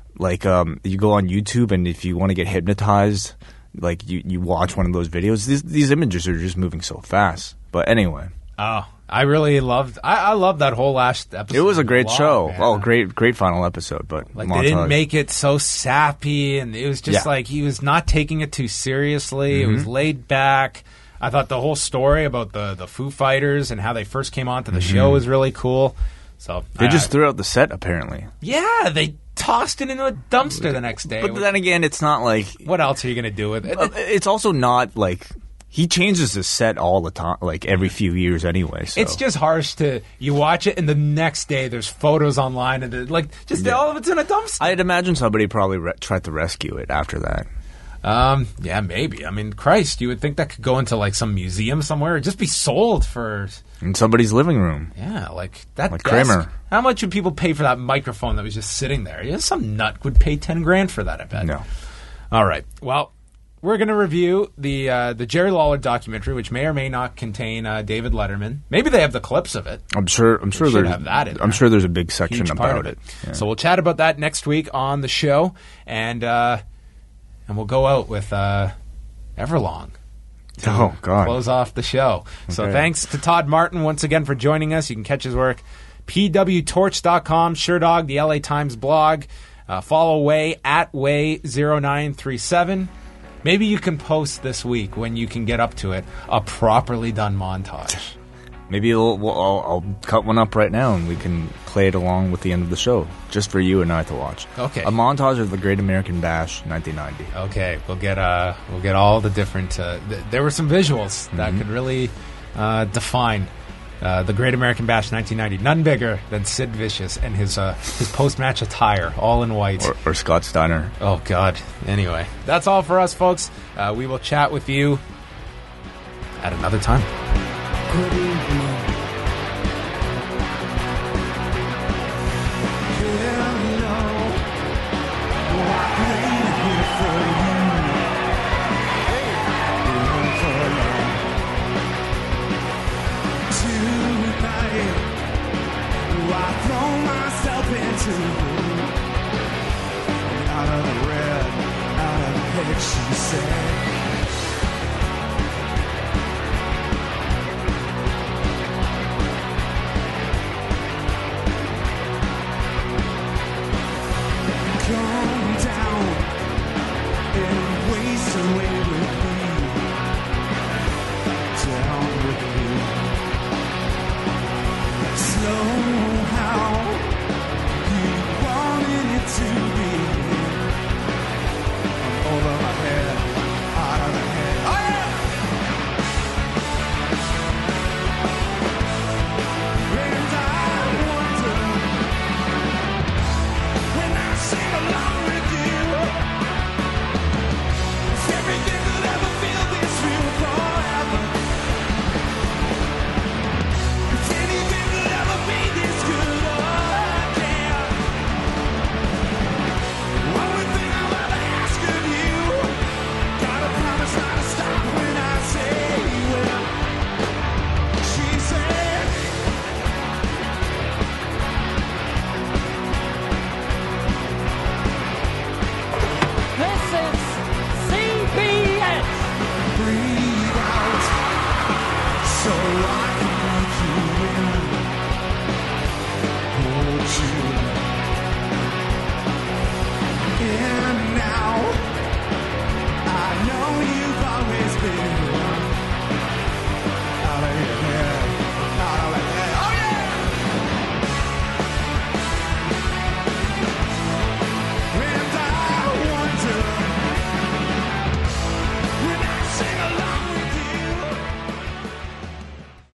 go on YouTube and if you want to get hypnotized, like you watch one of those videos. These images are just moving so fast. But anyway. Oh, I really loved. I loved that whole last episode. It was a great show. Man. Oh, great final episode. But like montage. they didn't make it so sappy, and it was just Yeah. like he was not taking it too seriously. Mm-hmm. It was laid back. I thought the whole story about the Foo Fighters and how they first came onto the show was really cool. So They just threw out the set apparently. yeah, they tossed it into a dumpster the next day. But then again, it's not like What else are you going to do with it? it's also not like he changes his set all the time, like every few years anyway. So. It's just harsh to you watch it and the next day there's photos online and all of it's in a dumpster. I'd imagine somebody probably tried to rescue it after that. Yeah, maybe. I mean, Christ, you would think that could go into like some museum somewhere or just be sold for. In somebody's living room. Yeah, like that. Like desk. Kramer. How much would people pay for that microphone that was just sitting there? Yeah, some nut would pay $10,000 for that. I bet. No. All right. Well, we're going to review the Jerry Lawler documentary, which may or may not contain David Letterman. Maybe they have the clips of it. I'm sure should there's have that in I'm there. sure there's a big section Huge part about of it. Yeah. So we'll chat about that next week on the show, and we'll go out with Everlong. to Oh, God. close off the show. So Okay. thanks to Todd Martin once again for joining us. You can catch his work, pwtorch.com, SureDog, the LA Times blog. Follow Way at Way0937. Maybe you can post this week when you can get up to it a properly done montage. Maybe I'll cut one up right now and we can play it along with the end of the show, just for you and I to watch. Okay. A montage of the Great American Bash 1990. Okay, we'll get all the different. There were some visuals that could really define the Great American Bash 1990. None bigger than Sid Vicious and his post-match attire, all in white. Or Scott Steiner. Oh God. Anyway, that's all for us, folks. We will chat with you at another time. Good evening. She said, come down and waste away with me, down with me. Slow how you wanted it to be. I'm over my head. there.